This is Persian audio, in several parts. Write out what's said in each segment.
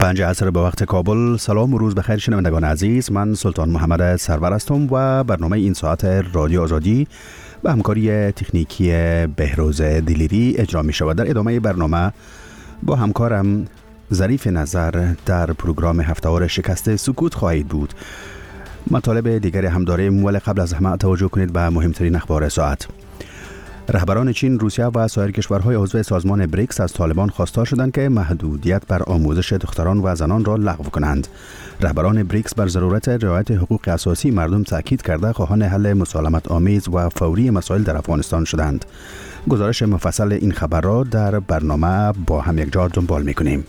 5 عصر به وقت کابل. سلام و روز بخیر شنوندگان عزیز، من سلطان محمد سرور هستم و برنامه این ساعت رادیو آزادی به همکاری تکنیکی بهروز دلیری اجرا می شود. در ادامه برنامه با همکارم ظریف نظر در پروگرام هفته‌وار شکست سکوت خواهید بود. مطالب دیگری هم داریم، ولی قبل از همه توجه کنید به مهمترین اخبار ساعت. رهبران چین، روسیه و سایر کشورهای عضو سازمان بریکس از طالبان خواستار شدند که محدودیت بر آموزش دختران و زنان را لغو کنند. رهبران بریکس بر ضرورت رعایت حقوق اساسی مردم تاکید کرده خواهان حل مسالمت آمیز و فوری مسائل در افغانستان شدند. گزارش مفصل این خبر را در برنامه با هم یک جا دنبال می‌کنیم.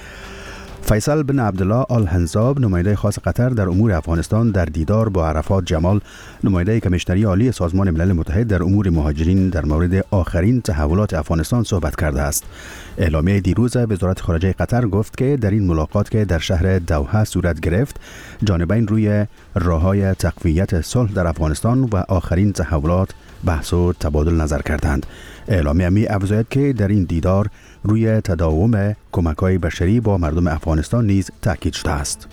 فیصل بن عبدالله آل حنزاب، نماینده خاص قطر در امور افغانستان، در دیدار با عرفات جمال، نماینده کمیشنری عالی سازمان ملل متحد در امور مهاجرین، در مورد آخرین تحولات افغانستان صحبت کرده است. اعلامیه دیروز وزارت خارجه قطر گفت که در این ملاقات که در شهر دوحه صورت گرفت، جانبین روی راه‌های تقویت صلح در افغانستان و آخرین تحولات بحث و تبادل نظر کردند. اعلامیه می افزاید که در این دیدار روی تداوم کمک‌های بشری با مردم افغانستان نیز تاکید شده است.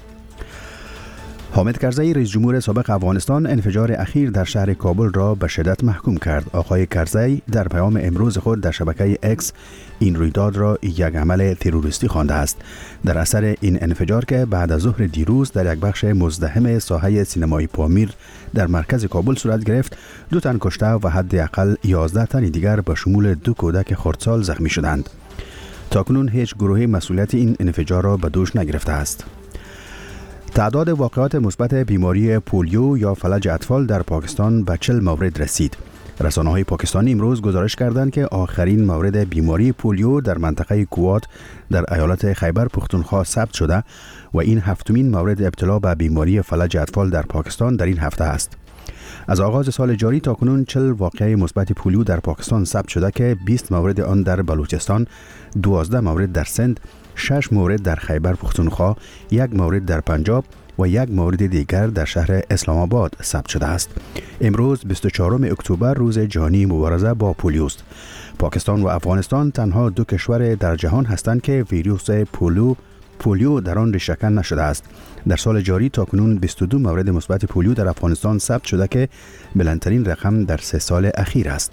حامد کرزی، رئیس جمهور سابق افغانستان، انفجار اخیر در شهر کابل را به شدت محکوم کرد. آقای کرزی در پیام امروز خود در شبکه اکس این رویداد را یک عمل تروریستی خوانده است. در اثر این انفجار که بعد از ظهر دیروز در یک بخش مزدحم ساحه سینمای پامیر در مرکز کابل صورت گرفت، 2 تن کشته و حداقل 11 تن دیگر به شمول 2 کودک خردسال زخمی شدند. تاکنون هیچ گروهی مسئولیت این انفجار را به دوش نگرفته است. تعداد واقعات مثبت بیماری پولیو یا فلج اطفال در پاکستان به 40 مورد رسید. رسانه‌های پاکستانی امروز گزارش کردند که آخرین مورد بیماری پولیو در منطقه کوات در ایالت خیبر پختونخوا ثبت شده و این 7مین مورد ابتلا به بیماری فلج اطفال در پاکستان در این هفته است. از آغاز سال جاری تا کنون 40 واقعه مثبت پولیو در پاکستان ثبت شده که 20 مورد آن در بلوچستان، 12 مورد در سند، 6 مورد در خیبر پختونخوا، 1 مورد در پنجاب و 1 مورد دیگر در شهر اسلام آباد ثبت شده است. امروز 24 اکتبر روز جهانی مبارزه با پولیو است. پاکستان و افغانستان تنها 2 کشور در جهان هستند که ویروس پولیو در آن ریشه‌کن نشده است. در سال جاری تاکنون 22 مورد مثبت پولیو در افغانستان ثبت شده که بلندترین رقم در 3 سال اخیر است.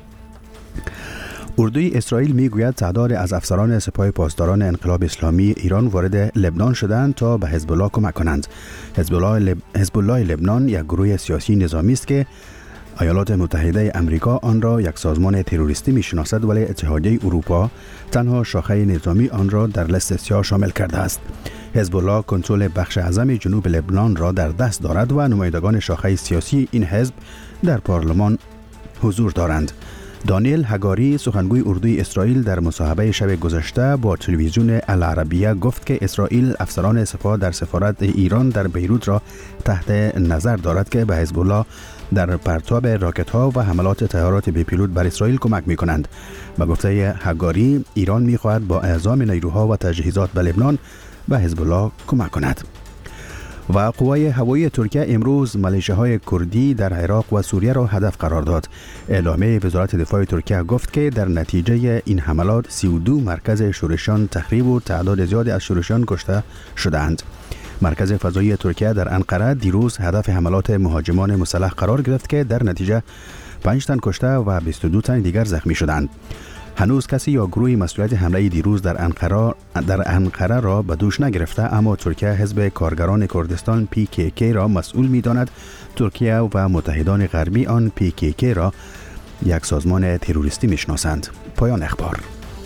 اردوی اسرائیل میگوید تعداد از افسران سپاه پاسداران انقلاب اسلامی ایران وارد لبنان شدند تا به حزب الله کمک کنند. حزب الله لبنان یک گروه سیاسی نظامی است که ایالات متحده امریکا آن را یک سازمان تروریستی میشناسد، ولی اتحادیه اروپا تنها شاخه نظامی آن را در لیست سیاه شامل کرده است. حزب الله کنترل بخش اعظم جنوب لبنان را در دست دارد و نمایندگان شاخه سیاسی این حزب در پارلمان حضور دارند. دانیل هگاری، سخنگوی اردوی اسرائیل، در مصاحبه شب گذشته با تلویزیون العربیه گفت که اسرائیل افسران سپاه در سفارت ایران در بیروت را تحت نظر دارد که به حزب الله در پرتاب راکت‌ها و حملات طیارات بی پیلوت بر اسرائیل کمک می‌کنند. به گفته هگاری، ایران می‌خواهد با اعزام نیروها و تجهیزات به لبنان به حزب الله کمک کند. و قوای هوایی ترکیه امروز ملیشه‌های کردی در عراق و سوریه را هدف قرار داد. اعلامیه وزارت دفاع ترکیه گفت که در نتیجه این حملات 32 مرکز شورشیان تخریب و تعداد زیادی از شورشیان کشته شدند. مرکز فضایی ترکیه در انقره دیروز هدف حملات مهاجمان مسلح قرار گرفت که در نتیجه 5 تن کشته و 22 تن دیگر زخمی شدند. هنوز کسی یا گروهی مسئولیت حمله دیروز در انقره را به دوش نگرفته، اما ترکیه حزب کارگران کردستان PKK را مسئول می‌داند. ترکیه و متحدان غربی آن PKK را یک سازمان تروریستی می‌شناسند. پایان اخبار.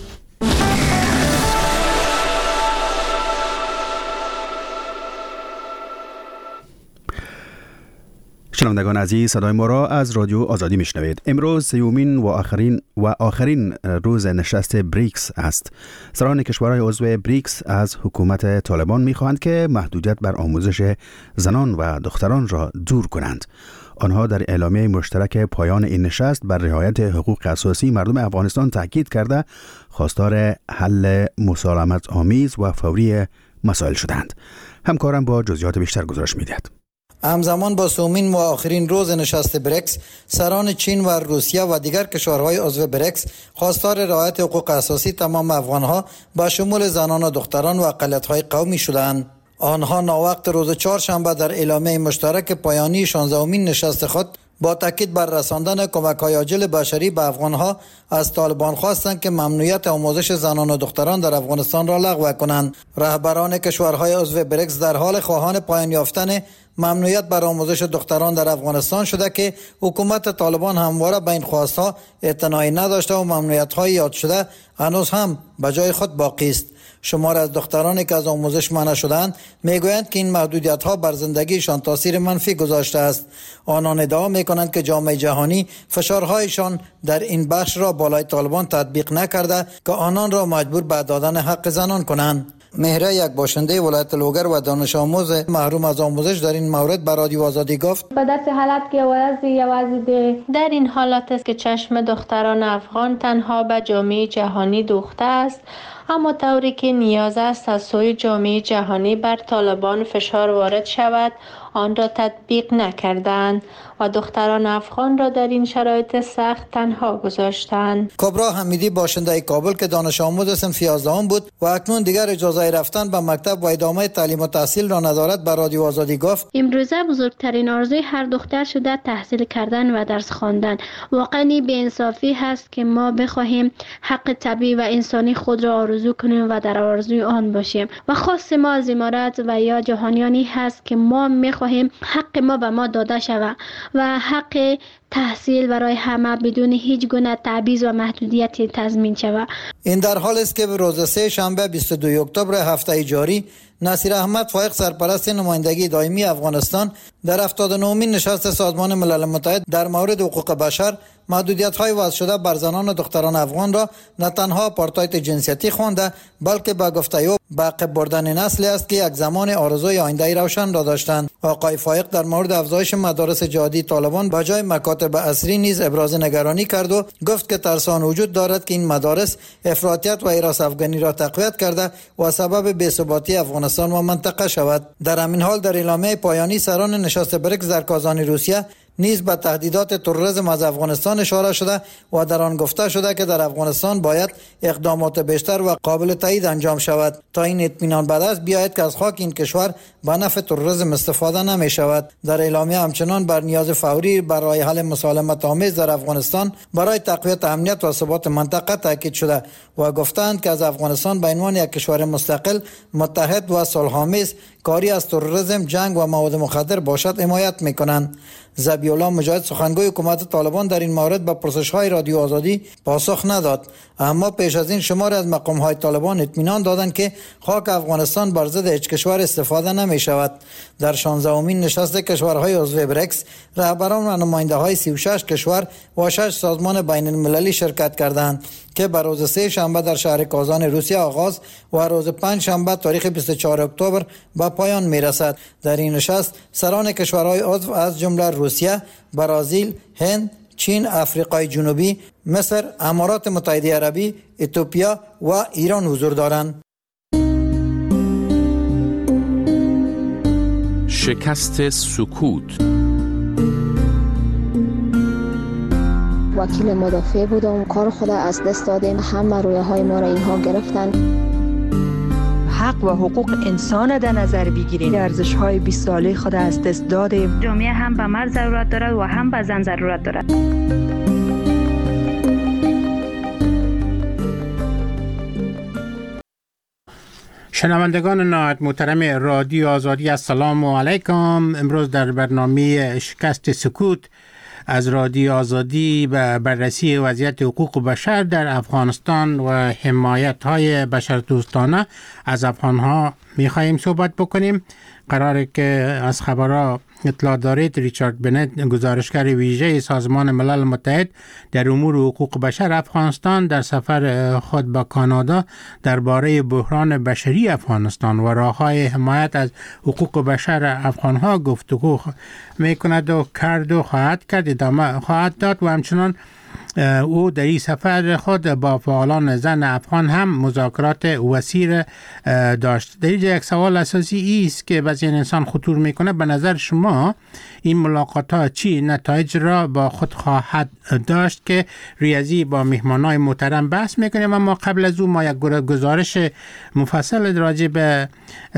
شنوندگان عزیز، صدای ما را از رادیو آزادی میشنوید. امروز سومین و آخرین روز نشست بریکس است. سران کشورهای عضو بریکس از حکومت طالبان میخواهند که محدودیت بر آموزش زنان و دختران را دور کنند. آنها در اعلامیه مشترک پایان این نشست بر رعایت حقوق اساسی مردم افغانستان تاکید کرده خواستار حل مسالمت آمیز و فوری مسائل شدند. همکارم با جزئیات بیشتر گزارش می‌دهد. همزمان با سومین و آخرین روز نشست بریکس، سران چین و روسیه و دیگر کشورهای عضو بریکس خواستار رعایت حقوق اساسی تمام افغانها با شمول زنان و دختران و اقلیت‌های قومی شدند. آنها ناوقت روز چهارشنبه در اعلامیه مشترک پایانی 16مین نشست خود با تاکید بر رساندن کمک‌های عاجل بشری به افغانها از طالبان خواستند که ممنوعیت آموزش زنان و دختران در افغانستان را لغو کنند. رهبران کشورهای عضو بریکس در حال خواهان پایان یافتن ممنوعیت بر آموزش دختران در افغانستان شده که حکومت طالبان همواره به این خواستها اعتنایی نداشته و ممنوعیت‌های یاد شده هنوز هم به جای خود باقی است. شمار از دخترانی که از آموزش منع شدند میگویند که این محدودیت‌ها بر زندگیشان تاثیر منفی گذاشته است. آنان ادعا می‌کنند که جامعه جهانی فشارهایشان در این بخش را بالای طالبان تطبیق نکرده که آنان را مجبور به دادن حق زنان کنند. مهره، یک باشنده ولایت لوگر و دانش آموز محروم از آموزش، در این مورد به رادیو آزادی گفت: به دست حالت که در این حالت است که چشم دختران افغان تنها به جامعه جهانی دوخته است، اما طوری که نیاز است از سوی جامعه جهانی بر طالبان فشار وارد شود آن را تطبیق نکردند و دختران افغان را در این شرایط سخت تنها گذاشتند. کبرا حمیدی، باشنده کابل که دانش آموز صنف 11 بود و اکنون دیگر اجازه رفتن به مکتب و ادامه تعلیم و تحصیل را ندارد، به رادیو آزادی گفت: امروزه بزرگترین آرزوی هر دختر شده تحصیل کردن و درس خواندن. واقعا بی‌انصافی هست که ما بخواهیم حق طبیعی و انسانی خود را آرزو کنیم و در آرزوی آن باشیم و خاص ما از امارات و یا جهانیانی هست که ما میخواهیم حق ما به ما داده شود و حق تحصیل برای همه بدون هیچ گونه تبعیض و محدودیتی تضمین شود. این در حال است که روز سه شنبه 22 اکتبر هفته جاری نصیر احمد فائق، سرپرست نمایندگی دائمی افغانستان، در 79مین نشست سازمان ملل متحد در مورد حقوق بشر محدودیت‌های وضع شده بر زنان و دختران افغان را نه تنها آپارتاید جنسیتی خوانده، بلکه به گفته او به عقب بردن نسلی است که یک زمان آرزوی آینده روشن را داشتند. آقای فائق در مورد افزایش مدارس جهادی طالبان به جای مکاتب عصری نیز ابراز نگرانی کرد و گفت که ترس آن وجود دارد که این مدارس افراطیت و هراس افغانی را تقویت کرده و سبب بی‌ثباتی افغانستان و منطقه شود. در همین حال در اعلامیه پایانی سران نشست بریکس در کازان روسیه نیز به تهدیدات تروریسم از افغانستان اشاره شده و در آن گفته شده که در افغانستان باید اقدامات بیشتر و قابل تایید انجام شود تا این اطمینان به دست بیاید که از خاک این کشور به نفع تروریسم استفاده نمی شود. در اعلامیه همچنان بر نیاز فوری برای حل مسالمت آمیز در افغانستان برای تقویت امنیت و ثبات منطقه تاکید شده و گفتند که از افغانستان به عنوان یک کشور مستقل، متحد و صلح‌آمیز کاری از تروریسم، جنگ و مواد مخدر باشد حمایت می‌کنند. ذبیح‌الله مجاهد، سخنگوی حکومت طالبان، در این مورد به پرسش‌های رادیو آزادی پاسخ نداد، اما پیش از این شماری از مقام‌های طالبان اطمینان دادند که خاک افغانستان بر ضد هیچ کشور استفاده نمی‌شود. در 16مین نشست کشورهای عضو بریکس رهبران و نماینده‌های 36 کشور و 6 سازمان بین‌المللی شرکت کردند که بر روز سه شنبه در شهر کازان روسیه آغاز و روز پنج شنبه تاریخ 24 اکتبر به پایان می‌رسد. در این نشست سران کشورهای عضو از جمله روسیه، برزیل، هند، چین، آفریقای جنوبی، مصر، امارات متحده عربی، اتیوپیا و ایران حضور دارند. شکست سکوت. وکیل مدافع بودم، کار خود از دست دادیم، همه رویاهای ما را اینها گرفتن. حق و حقوق انسان در نظر بگیریم، ارزش‌های 20 ساله خود از دست دادیم. جامعه هم به مرد ضرورت دارد و هم به زن ضرورت دارد. شنوندگان نهایت محترم رادیو آزادی، السلام علیکم. امروز در برنامه شکست سکوت از رادیو آزادی به بررسی وضعیت حقوق بشر در افغانستان و حمایت‌های بشردوستانه از افغان‌ها می‌خواهیم صحبت بکنیم. قراره که از خبرها اطلاع دارید ریچارد بنت، گزارشگر ویژه سازمان ملل متحد در امور حقوق بشر افغانستان، در سفر خود به کانادا درباره بحران بشری افغانستان و راه‌های حمایت از حقوق بشر افغان‌ها گفتگو می‌کند و کرد و خواهد کرد، ادامه خواهد داد و همچنان او در این سفر خود با فعالان زن افغان هم مذاکرات وسیع داشت. در اینجا یک سوال اساسی است که به ذهن انسان خطور میکنه. به نظر شما این ملاقات چی نتایج را با خود خواهد داشت که ریاضی با مهمانای محترم بحث میکنیم، اما قبل از او ما یک گزارش مفصل راجع به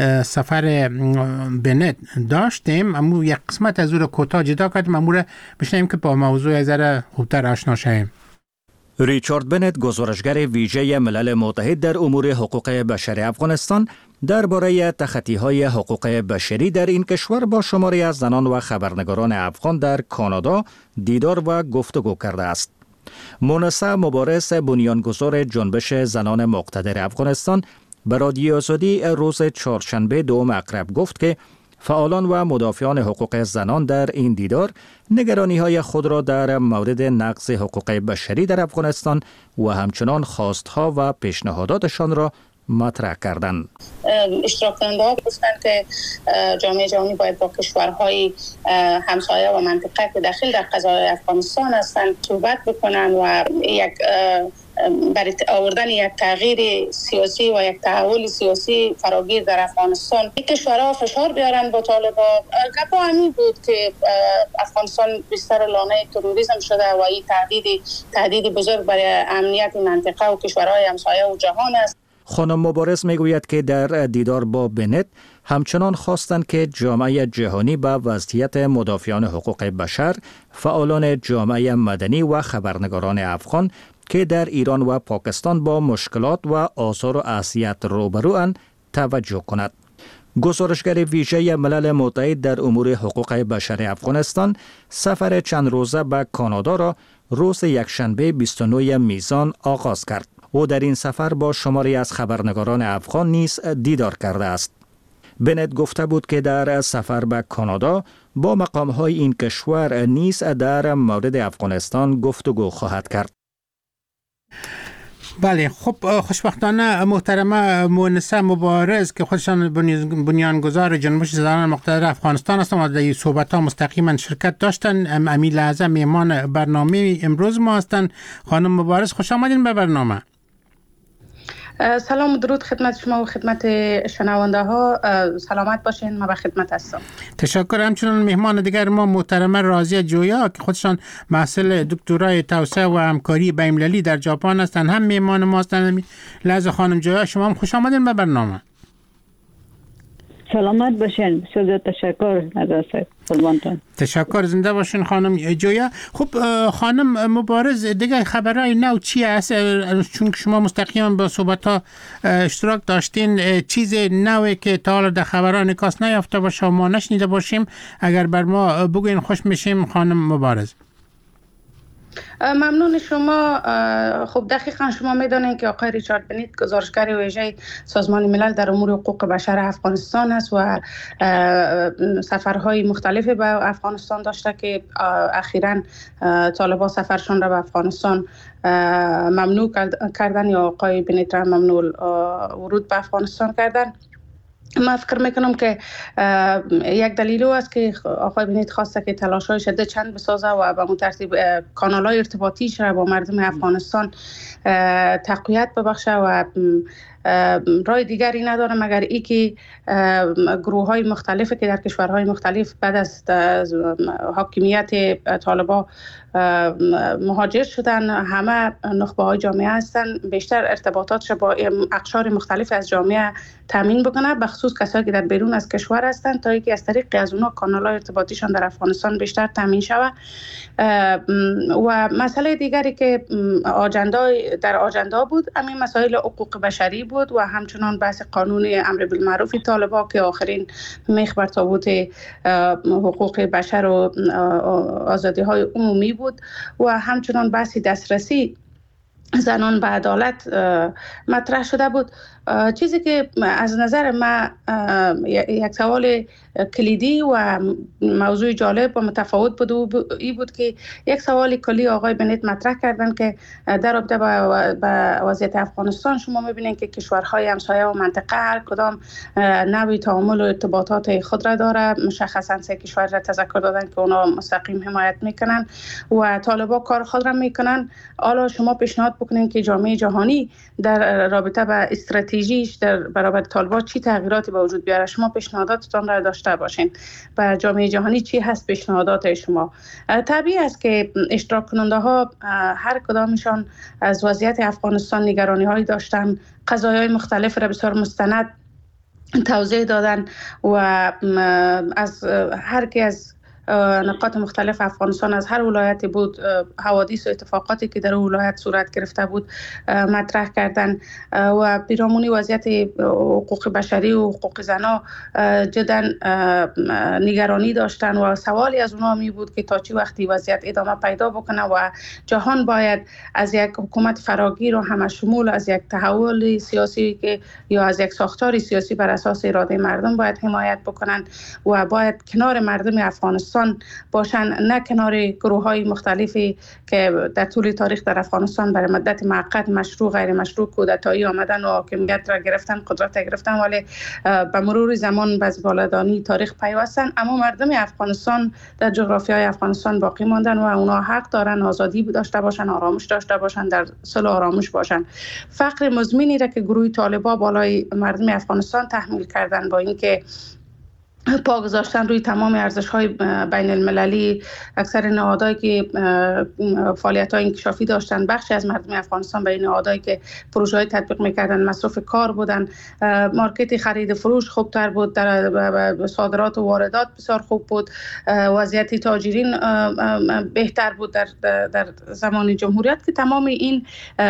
سفر بنت داشتیم، اما یک قسمت از او را کوتاه جدا کردیم، اما را بشنویم که با موضوع از ذره خوبتر آشنا شویم. ریچارد بنت، گزارشگر ویژه ملل متحد در امور حقوق بشری افغانستان، درباره تخطی‌های حقوق بشری در این کشور با شماری از زنان و خبرنگاران افغان در کانادا دیدار و گفتگو کرده است. مونسا مبارز، بنیانگذار جنبش زنان مقتدر افغانستان، به رادیو آزادی روز چهارشنبه 2 مغرب گفت که فعالان و مدافعان حقوق زنان در این دیدار نگرانی‌های خود را در مورد نقض حقوق بشری در افغانستان و همچنان خواستها و پیشنهاداتشان را مطرح کردند. اشتراک کننده‌ها گفتند که جامعه جهانی باید با کشورهای همسایه و منطقه که داخل در قضای افغانستان هستند صحبت بکنند و یک برای آوردن یک تغییر سیاسی و یک تحول سیاسی فراگیر در افغانستان این کشورها فشار بیارن با طالبان. گپ همین بود که افغانستان بستر لانه تروریسم شده و این تهدید بزرگ برای امنیت منطقه و کشورهای همسایه و جهان است. خانم مبارز میگوید که در دیدار با بنت همچنان خواستند که جامعه جهانی به وضعیت مدافعان حقوق بشر، فعالان جامعه مدنی و خبرنگاران افغان که در ایران و پاکستان با مشکلات و آثار و اذیت روبروند توجه کند. گزارشگر ویژه ملل متحد در امور حقوق بشر افغانستان سفر چند روزه به کانادا را روز یکشنبه 29 میزان آغاز کرد. او در این سفر با شماری از خبرنگاران افغان نیز دیدار کرده است. بنت گفته بود که در سفر به کانادا با مقام‌های این کشور نیز در مورد افغانستان گفتگو خواهد کرد. بله، خب خوشبختانه محترمه مونسا مبارز که خودشان بنیانگذار جنبش زنان مقتدر افغانستان هستند و در این صحبت‌ها مستقیما شرکت داشتن، امیر لحظه میهمان برنامه امروز ما هستند. خانم مبارز خوش آمدین به برنامه. سلام و درود خدمت شما و خدمت شنونده ها. سلامت باشین، ما به خدمت هستم. تشکر. همچنان مهمان دیگر ما محترمه رازیه جویا که خودشان محصل دکترای توسعه و همکاری بین‌المللی در ژاپن هستند، هم مهمان ما هستند. لحظه خانم جویا شما هم خوش آمدین به برنامه. سلامت باشین. بسیار تشکر نگاه قربانتون. تشکر، زنده باشین خانم جویا. خب خانم مبارز، دیگه خبرهای نو چی هست؟ چون شما مستقیما با صحبت‌ها اشتراک داشتین، چیز نوی که تا حالا در خبرها نکاس نیافته باشه ما نشنیده باشیم، اگر بر ما بگوین خوش میشیم خانم مبارز. ممنون شما. خب دقیقا شما میدانید که آقای ریچارد بنت گزارشگر ویژه سازمان ملل در امور حقوق بشر افغانستان است و سفرهای مختلفی به افغانستان داشته که اخیراً طالبان سفرشان را به افغانستان ممنوع کردن یا آقای بنت را ممنوع ورود به افغانستان کردن. من فکر میکنم که یک دلیل است که آقای بنت خواسته که تلاش‌های شدید چند بسازه و به اون ترتیب کانال‌های ارتباطی را با مردم افغانستان تقویت ببخشه و راه دیگری نداره مگر ای که گروه‌های مختلفی که در کشورهای مختلف بعد از حاکمیت طالبان مهاجر شدن، همه نخبه‌های جامعه هستن، بیشتر ارتباطاتش با اقشار مختلف از جامعه تامین بکنه، به خصوص کسایی که در بیرون از کشور هستند، تا اینکه از طریق از اونها کانال‌های ارتباطیشان در افغانستان بیشتر تامین شود. و مسئله دیگری که در آجندا بود همین مسائل حقوق بشری بود و همچنان بحث قانون امر بالمعروف طالبان که آخرین میخ بر تابوت حقوق بشر و آزادی‌های عمومی بود و همچنان بحث دسترسی زنان به عدالت مطرح شده بود. چیزی که از نظر ما یک سوال کلیدی و موضوع جالب و متفاوت بود ای بود که یک سوال کلی آقای بنت مطرح کردن که در رابطه با وضعیت افغانستان شما میبینید که کشورهای همسایه و منطقه هر کدام نوع تعامل و ارتباطات خود را داره. مشخصا 3 کشور را تذکر دادن که اونا مستقیم حمایت میکنن و طالبا کار خود را میکنن. حالا شما پیشنهاد بکنین که جامعه جهانی در رابطه با استراتژیش در برابر طالبا چی تغییراتی به وجود بیاره؟ شما پیشنهاداتتان را داشته باشین. و جامعه جهانی چی هست پیشنهادات شما؟ طبیعی است که اشتراک کننده ها هر کدامشان از وضعیت افغانستان نگرانی هایی داشتن، قضایای مختلف را بسیار مستند توضیح دادن و از هر کی از نقاط مختلف افغانستان از هر ولایتی بود حوادث و اتفاقاتی که در ولایت صورت گرفته بود مطرح کردن و پیرامون وضعیت حقوق بشری و حقوق زنان جدا نگرانی داشتن و سوالی از اونها می بود که تا چه وقتی وضعیت ادامه پیدا بکنه و جهان باید از یک حکومت فراگیر و همشمول، از یک تحول سیاسی که یا از یک ساختار سیاسی بر اساس اراده مردم باید حمایت بکنن و باید کنار مردم افغانستان باشن، نه کنار گروه‌های مختلفی که در طول تاریخ در افغانستان برای مدت موقت مشروع غیر مشروع کودتایی آمدن و حاکمیت را گرفتن، قدرت را گرفتن، ولی به مرور زمان به بالادانی تاریخ پیوستن. اما مردم افغانستان در جغرافیای افغانستان باقی ماندن و اونا حق دارن آزادی داشته باشن، آرامش داشته باشن، در صلح و آرامش باشن. فقر مزمنی را که گروه طالبان بالای مردم افغانستان تحمیل کردن با اینکه پا گذاشتن روی تمام ارزش‌های بین المللی، اکثر نهادهایی که فعالیت‌های انکشافی داشتن، بخشی از مردم افغانستان به این نهادهایی که پروژه‌های تطبیق می‌کردن مصرف کار بودن، مارکت خرید فروش خوبتر بود، در صادرات و واردات بسیار خوب بود، وضعیت تاجرین بهتر بود در زمان جمهوریت، که تمام این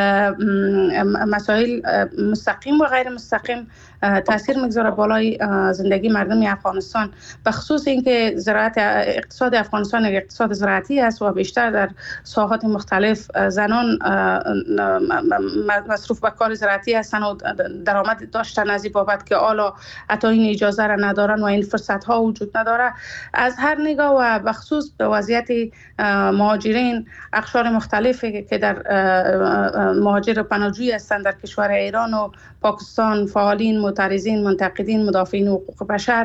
مسائل مستقیم و غیر مستقیم تاثیر میگذاره بالای زندگی مردم افغانستان، به خصوص اینکه اقتصاد افغانستان یک اقتصاد زراعتی است و بیشتر در ساحات مختلف زنان مصروف به کار زراعتی هستند و درآمد داشتن از این بابت که حالا حتی این اجازه را ندارن و این فرصت ها وجود نداره. از هر نگاه و به خصوص به وضعیت مهاجرین، اقشار مختلفی که در مهاجر پناهجویی هستند در کشور ایران و پاکستان، فعالین، معترضین، منتقدین، مدافعین حقوق بشر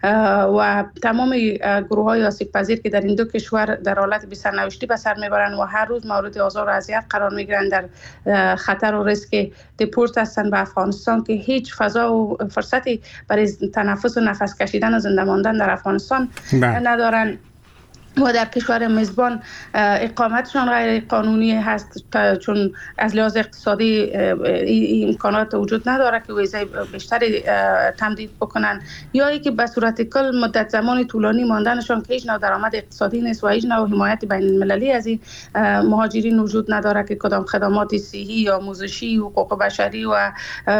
و تمام گروه‌های آسیب‌پذیر که در این دو کشور در حالت بی‌سرنوشتی به سر میبرند و هر روز مورد آزار و اذیت قرار میگیرند، در خطر و ریسک دپورت هستند به افغانستان که هیچ فضا و فرصتی برای تنفس و نفس کشیدن و زنده ماندن در افغانستان ندارند و در کشور میزبان اقامتشان غیر قانونی هست، چون از لحاظ اقتصادی امکانات وجود نداره که ویزای بیشتری تمدید بکنن، یا اینکه به صورت کل مدت زمان طولانی ماندنشان که هیچ نوع درآمد اقتصادی نیست و هیچ نوع حمایت بین المللی از این مهاجرین وجود نداره که کدام خدمات صحی یا آموزشی، حقوق بشری و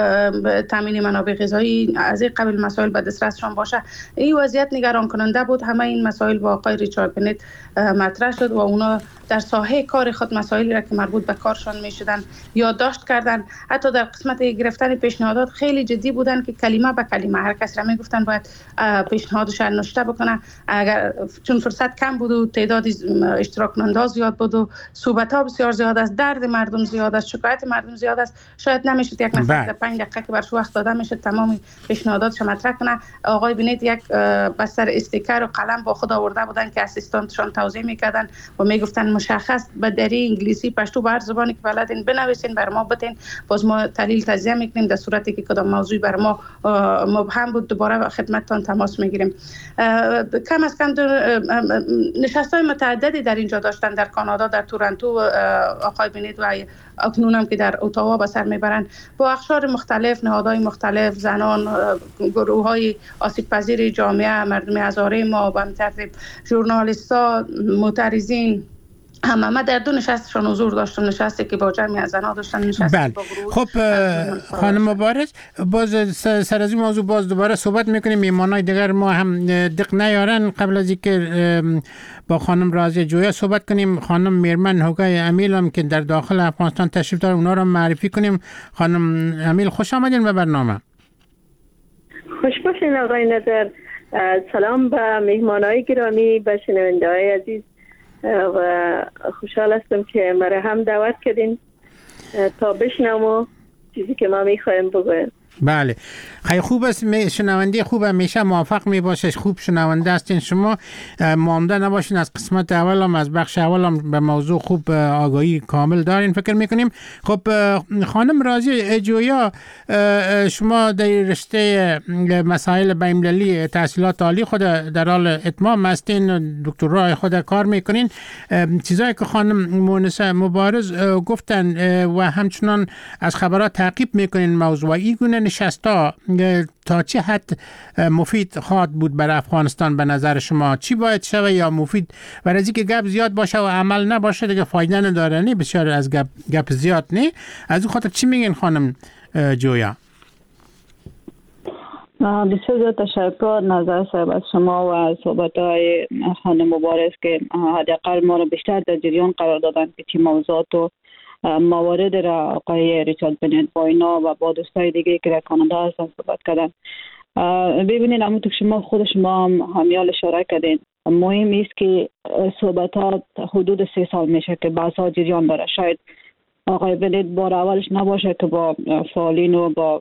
تامین منابع غذایی از این قبیل مسائل به دسترسشان باشه. این وضعیت نگران کننده بود. همه این مسائل با آقای ریچارد بنت مطرح شد و اونا در ساحه کار خود مسائلی را که مربوط به کارشان میشدن یادداشت کردن. حتی در قسمت گرفتن پیشنهادات خیلی جدی بودن که کلمه به کلمه هر کس را میگفتن باید پیشنهادش را نوشته بکنه، اگر چون فرصت کم بود و تعداد اشتراک کننده زیاد بود و صحبت ها بسیار زیاد است، درد مردم زیاد است، شکایت مردم زیاد است، شاید نمیشد یک نفر در 5 دقیقه که برش وقت داده میشد تمام پیشنهاداتش مطرح کنه. آقای بنت یک بستر استیکر و قلم با خود آورده بودن که اسیستانتشان توضیح میکردن و میگفتن مشخص به دری انگلیسی، پشتو، به هر زبانی که بلدین بنویسین بر ما بتین، باز ما تحلیل تجزیه میکنیم، در صورتی که کدام موضوع بر ما مبهم بود دوباره خدمتتان تماس میگیریم. کم از کم نشست‌های متعددی در اینجا داشتن، در کانادا، در تورنتو آقای بنت و اکنون هم که در اتاوا به سر میبرن، با اقشار مختلف، نهادهای مختلف، زنان، گروه‌های آسیب‌پذیر جامعه، مردم هزاره ما، به ترتیب ژورنالیست‌ها، معترضین، ما در دو نشستشان حضور داشتم، نشستی که با جمعی از زنها داشتن، نشستی با گروه. خب خانم مبارز، باز سر از این موضوع باز دوباره صحبت میکنیم. میهمانای دیگر ما هم دق نیارن. قبل از اینکه با خانم رازی جویا صحبت کنیم، خانم میرمن هوگای امیل هم که در داخل افغانستان تشریف دارن، اونا رو معرفی کنیم. خانم امیل خوش آمدین به برنامه. خوش باشین آقای نظر. سلام به میهمانای گرامی، به شنونده‌های عزیز و خوشحال هستم که مرا هم دعوت کردین تا بشنوم چیزی که ما میخوایم بگویم. بله خیلی خوب است، شنونده خوب همیشه موافق می باشه. خوب شنونده هستین شما، معامده نباشین. از قسمت اول هم از بخش اول هم به موضوع خوب آگاهی کامل دارین فکر میکنیم. خب خانم رازی جویا، شما در رشته مسائل بین‌المللی تحصیلات عالی خود در حال اتمام هستین، دکترای خود کار میکنین. چیزایی که خانم مونسه مبارز گفتن و همچنان از خبرات تعقیب میکنین موضوع این گونه نشستا تا چه حد مفید خواهد بود برای افغانستان به نظر شما؟ چی باید شوه یا مفید؟ برای اینکه گپ زیاد باشه و عمل نباشه دیگه فایده نداره. نه بسیار از گپ زیاد نه. از اون خاطر چی میگین خانم جویا؟ بسیار زیاد تشکر نظر صاحب از شما و از صحبت‌های خانم مبارز که حداقل ما رو بیشتر در جریان قرار دادن که چی موضوعات و موارد را آقای ریچارد بنت با اینا و با دوستای دیگه که در کانادا هستن صحبت کردن. ببینید همونطور شما خود شما هم همیال اشاره کردین، مهم است که صحبتات حدود 3 سال میشه که بحث ها جریان داره. شاید آقای بنت بار اولش نباشه که با فعالین و با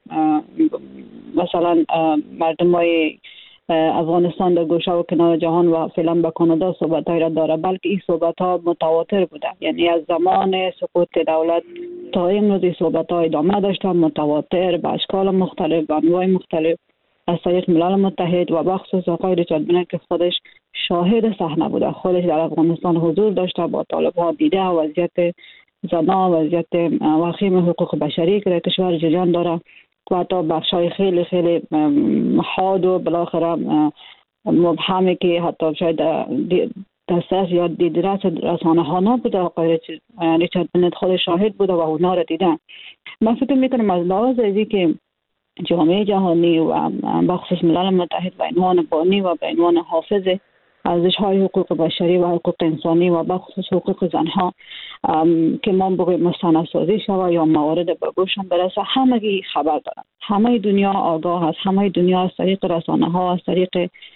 مثلا مردم های افغانستان در گوشه و کنار جهان و فعلا به کانادا صحبت‌های را داره، بلکه این صحبت‌ها متواتر بوده. یعنی از زمان سقوط دولت تا امروز این صحبت‌ها ادامه داشته، متواتر به اشکال مختلف، به انواع مختلف، از طریق ملل متحد و بخصوص آقای ریچارد بنت که خودش شاهد صحنه بوده، خودش در افغانستان حضور داشته، با طالب‌ها دیده وضعیت زنان، وضعیت وخیم حقوق بشری که در کشور جریان داره و حتی بخشای خیلی خیلی حاد و بالاخره مبهمی که حتی شاید دسترس یا دیدرس رسانه ها نبوده. آقای ریچارد بنت خود شاهد بوده و اونا را دیدن. من فکر میکنم از لحاظ ازی که جامعه جهانی و بخصوص ملل متحد به عنوان بانی و به عنوان حافظ ارزش‌های حقوق بشری و حقوق انسانی و بخصوص حقوق زنها که ما بگویم مستندسازی شود یا موارد به گوششان برسه، همگی خبر دارن. همه دنیا آگاه است، همه دنیا از طریق رسانه‌ها، از طریق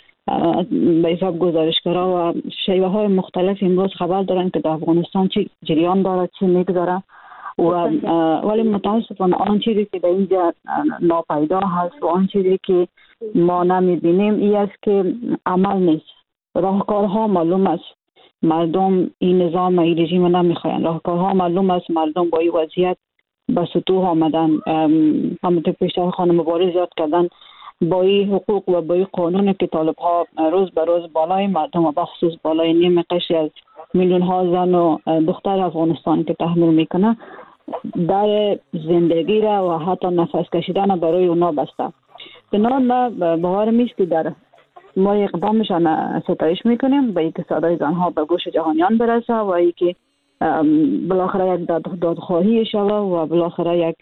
به حساب گزارشگرها و شیوه‌های مختلف امروز خبر دارن که در افغانستان چی جریان داره، چی میگذره. ولی متاسفانه آن چیزی که در اینجا ناپیدا هست و آن چیزی که ما نمیبینیم این است که عمل نیست. راهکارها معلوم است، مردم این نظام این رژیم نمیخواین. راهکارها معلوم است، مردم با این وضعیت به سطوح آمدن. همونطور پیشتر خانم مبارز یاد کردن، با این حقوق و با این قانون که طالب ها روز به روز بالای مردم و بخصوص بالای نیم قشری از میلیون ها زن و دختر افغانستان که تحمل میکنه، در زندگی را و حتی نفس کشیدن برای اونا بسته. بنابراین ما باورم است که در ما اقدامشان ستایش میکنیم به اینکه صدای زنها به گوش جهانیان برسه و اینکه بالاخره یک دادخواهی شود و بالاخره یک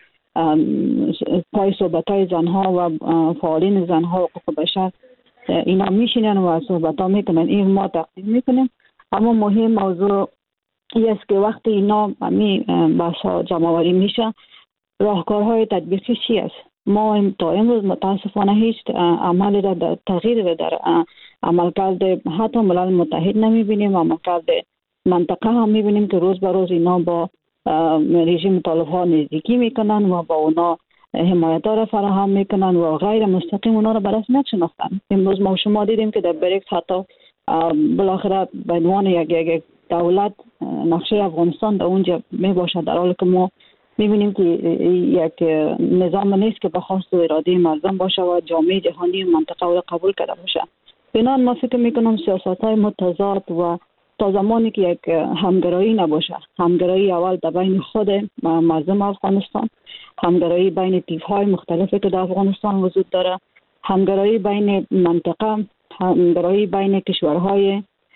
پای صحبت‌های زنها و فعالین زنها و حقوق بشر اینا میشینن و صحبت‌ها میکنن. این ما تقدیم میکنیم. اما مهم موضوع این است که وقتی اینا بحث‌ها جمع‌آوری میشه، راهکارهای تطبیقی چی است؟ ما تا امروز متاسفانه هیچ عملی را در تغییر در عملکرد حتی ملل متحد نمیبینیم. عملکرد منطقه هم میبینیم که روز به روز اینا با رژیم طالب‌ها نزدیکی میکنن و با اونا حمایت را فراهم میکنن و غیر مستقیم اونا را به رسمیت شناختن. امروز ما شما دیدیم که در بریکس حتی بالاخره به عنوان یک دولت نقشه افغانستان در اونجا میباشد، در حالی که ما میبینیم که یک نظام نیست که به خواست و اراده مردم باشه و جامعه جهانی و منطقه را قبول کرده باشه. بنابراین ما فکر میکنم سیاست‌های متضاد و تا زمانی که یک همگرایی نباشه، همگرایی اول در بین خود مردم افغانستان، همگرایی بین طیف‌های مختلفی که در افغانستان وجود داره، همگرایی بین منطقه، همگرایی بین کشورهای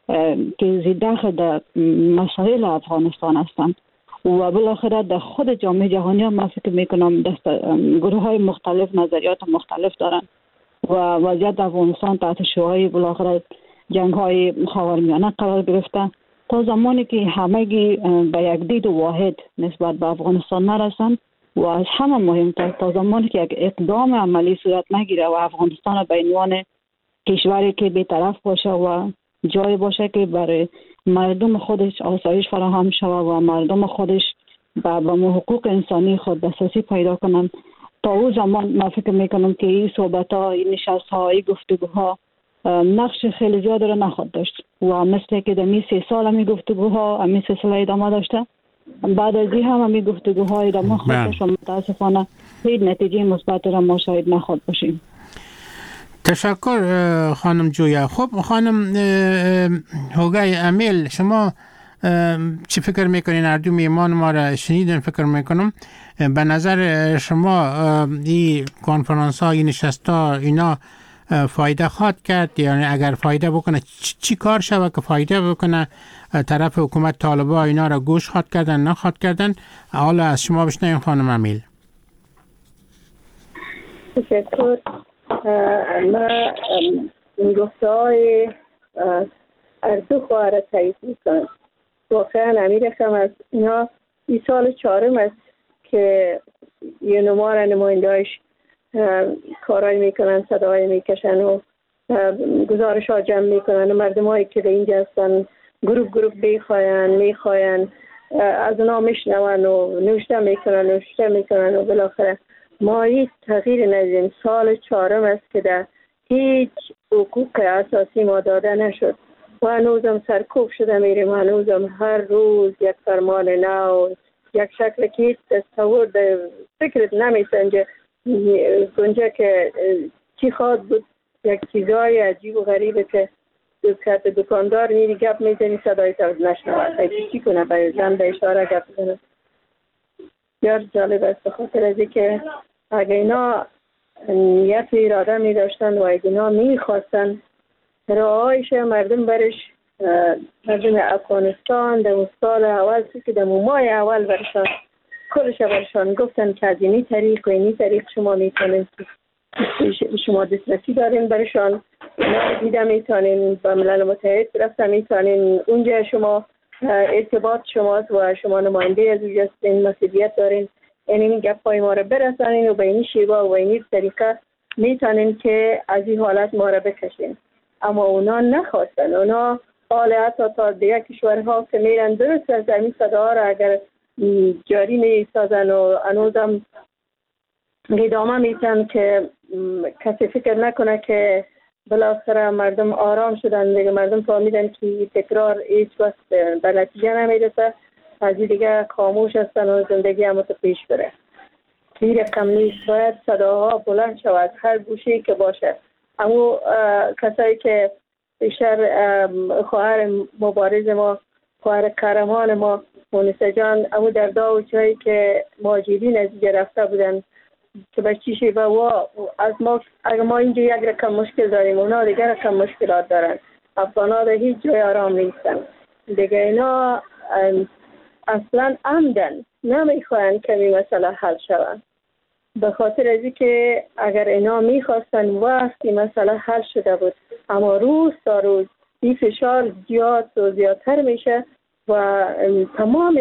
که زیداخل در مسائل افغانستان هستند و بالاخره در خود جامعه جهانی هم من فکر میکنم گروه های مختلف نظریات مختلف دارن و وضعیت افغانستان تحت شعاع بالاخره جنگ های خاورمیانه قرار گرفته. تا زمانی که همگی به یک دید واحد نسبت به افغانستان نرسند و از همه مهمتر تا زمانی که یک اقدام عملی صورت نگیره و افغانستان به عنوان کشوری که بی‌طرف باشه و جای باشه که برای مردم خودش آسایش فراهم شود و مردم خودش به حقوق انسانی خود دسترسی پیدا کنند، تا اون زمان من فکر میکنم که این صحبت‌ها، این نشست‌ها، این گفتگوها نقش خیلی زیاد را نخواهد داشت و مثل که در 3 سال همی گفتگوها همی سلسله ادامه داشته، بعد از این هم همی گفتگوها ادامه خواهد داشت و متاسفانه هیچ نتیجه مثبت را ما شاید نخواهد باشیم. تشکر خانم جویا. خب خانم هوگای امیل، شما چی فکر میکنین؟ اردو میمان ما را شنیدن فکر میکنم. به نظر شما این کنفرانس ها، این نشست ها اینا فایده خواهد کرد؟ یعنی اگر فایده بکنه چی کار شود که فایده بکنه؟ طرف حکومت طالبان اینا را گوش خواهد کردن نخواهد کردن؟ حالا از شما بشنویم خانم امیل. تشکر. ما گفته های اردو خواه را تایید میکنم. واقعا امیر خم از اینا این سال 4 است که یه نمار نمایندهایش کارای میکنن، صدای میکشن و گزارش ها جمع میکنن و مردم هایی که در اینجا هستن گروپ میخواین از اونا میشنون و نوشته میکنن و بالاخره ما هیچ تغییر ندیدیم. سال 4 است که در هیچ حقوق اساسی ما داده نشد و هنوزم سرکوب شده میریم. هنوزم هر روز یک فرمان نو، یک شکل که هیچ تصور در فکرت نمیسنجه گنجه که چی خواد بود. یک چیزای عجیب و غریبه که دکاندار میری گپ میزنی صدای تا نشنوه، چی کنه؟ به زن به اشاره گپ بزنه. بسیار جالب است، بخاطر از که اگه اینا نیت و اراده می داشتن و اگه اینا می خواستن رایش مردم برش، مردم افغانستان در سال اول که در ماه اول برشان کلش برشان گفتن که از اینی طریق و اینی طریق شما میتونین، شما دسترسی دارین برشان، اینا دیده میتونین با ملل متحد رفتن میتونین اونجا شما ارتباط شماست و شما نماینده از اونجا این مسئولیت دارین، این گپای ما را برسانین و به این شیوه و این طریقه میتونین که از این حالت ما را بکشین. اما اونا نخواستن. اونا حتی تا دیگه کشورها که میرن درست از این صداها را اگر جاری میسازن و هنوزم ادامه میتن که کسی فکر نکنه که بالاخره مردم آرام شدن دیگه، مردم فهمیدن که تکرار هیچ وقت به نتیجه نمیرسه، از دیگه خاموش هستن و زندگی هم پیش بره. این رقم نیست، باید صداها بلند شود هر گوشه‌ای که باشه. اما کسایی که بیشتر خواهر مبارز ما، خواهر قهرمان ما مونسه جان، اما در داوچهایی که مهاجرین از اینجا رفته بودن که به چی شیوه و از ما، اگر ما اینجا یک رقم مشکل داریم اونا دیگر رقم مشکلات دارن. افغان‌ها در هیچ جای آرام نیستن دیگه. اینا اصلا عمدن نمیخواین که این مسئله حل شود، به خاطر از که اگر اینا میخواستن وقتی مسئله حل شده بود. اما روز تا روز این فشار زیاد و زیادتر میشه و تمام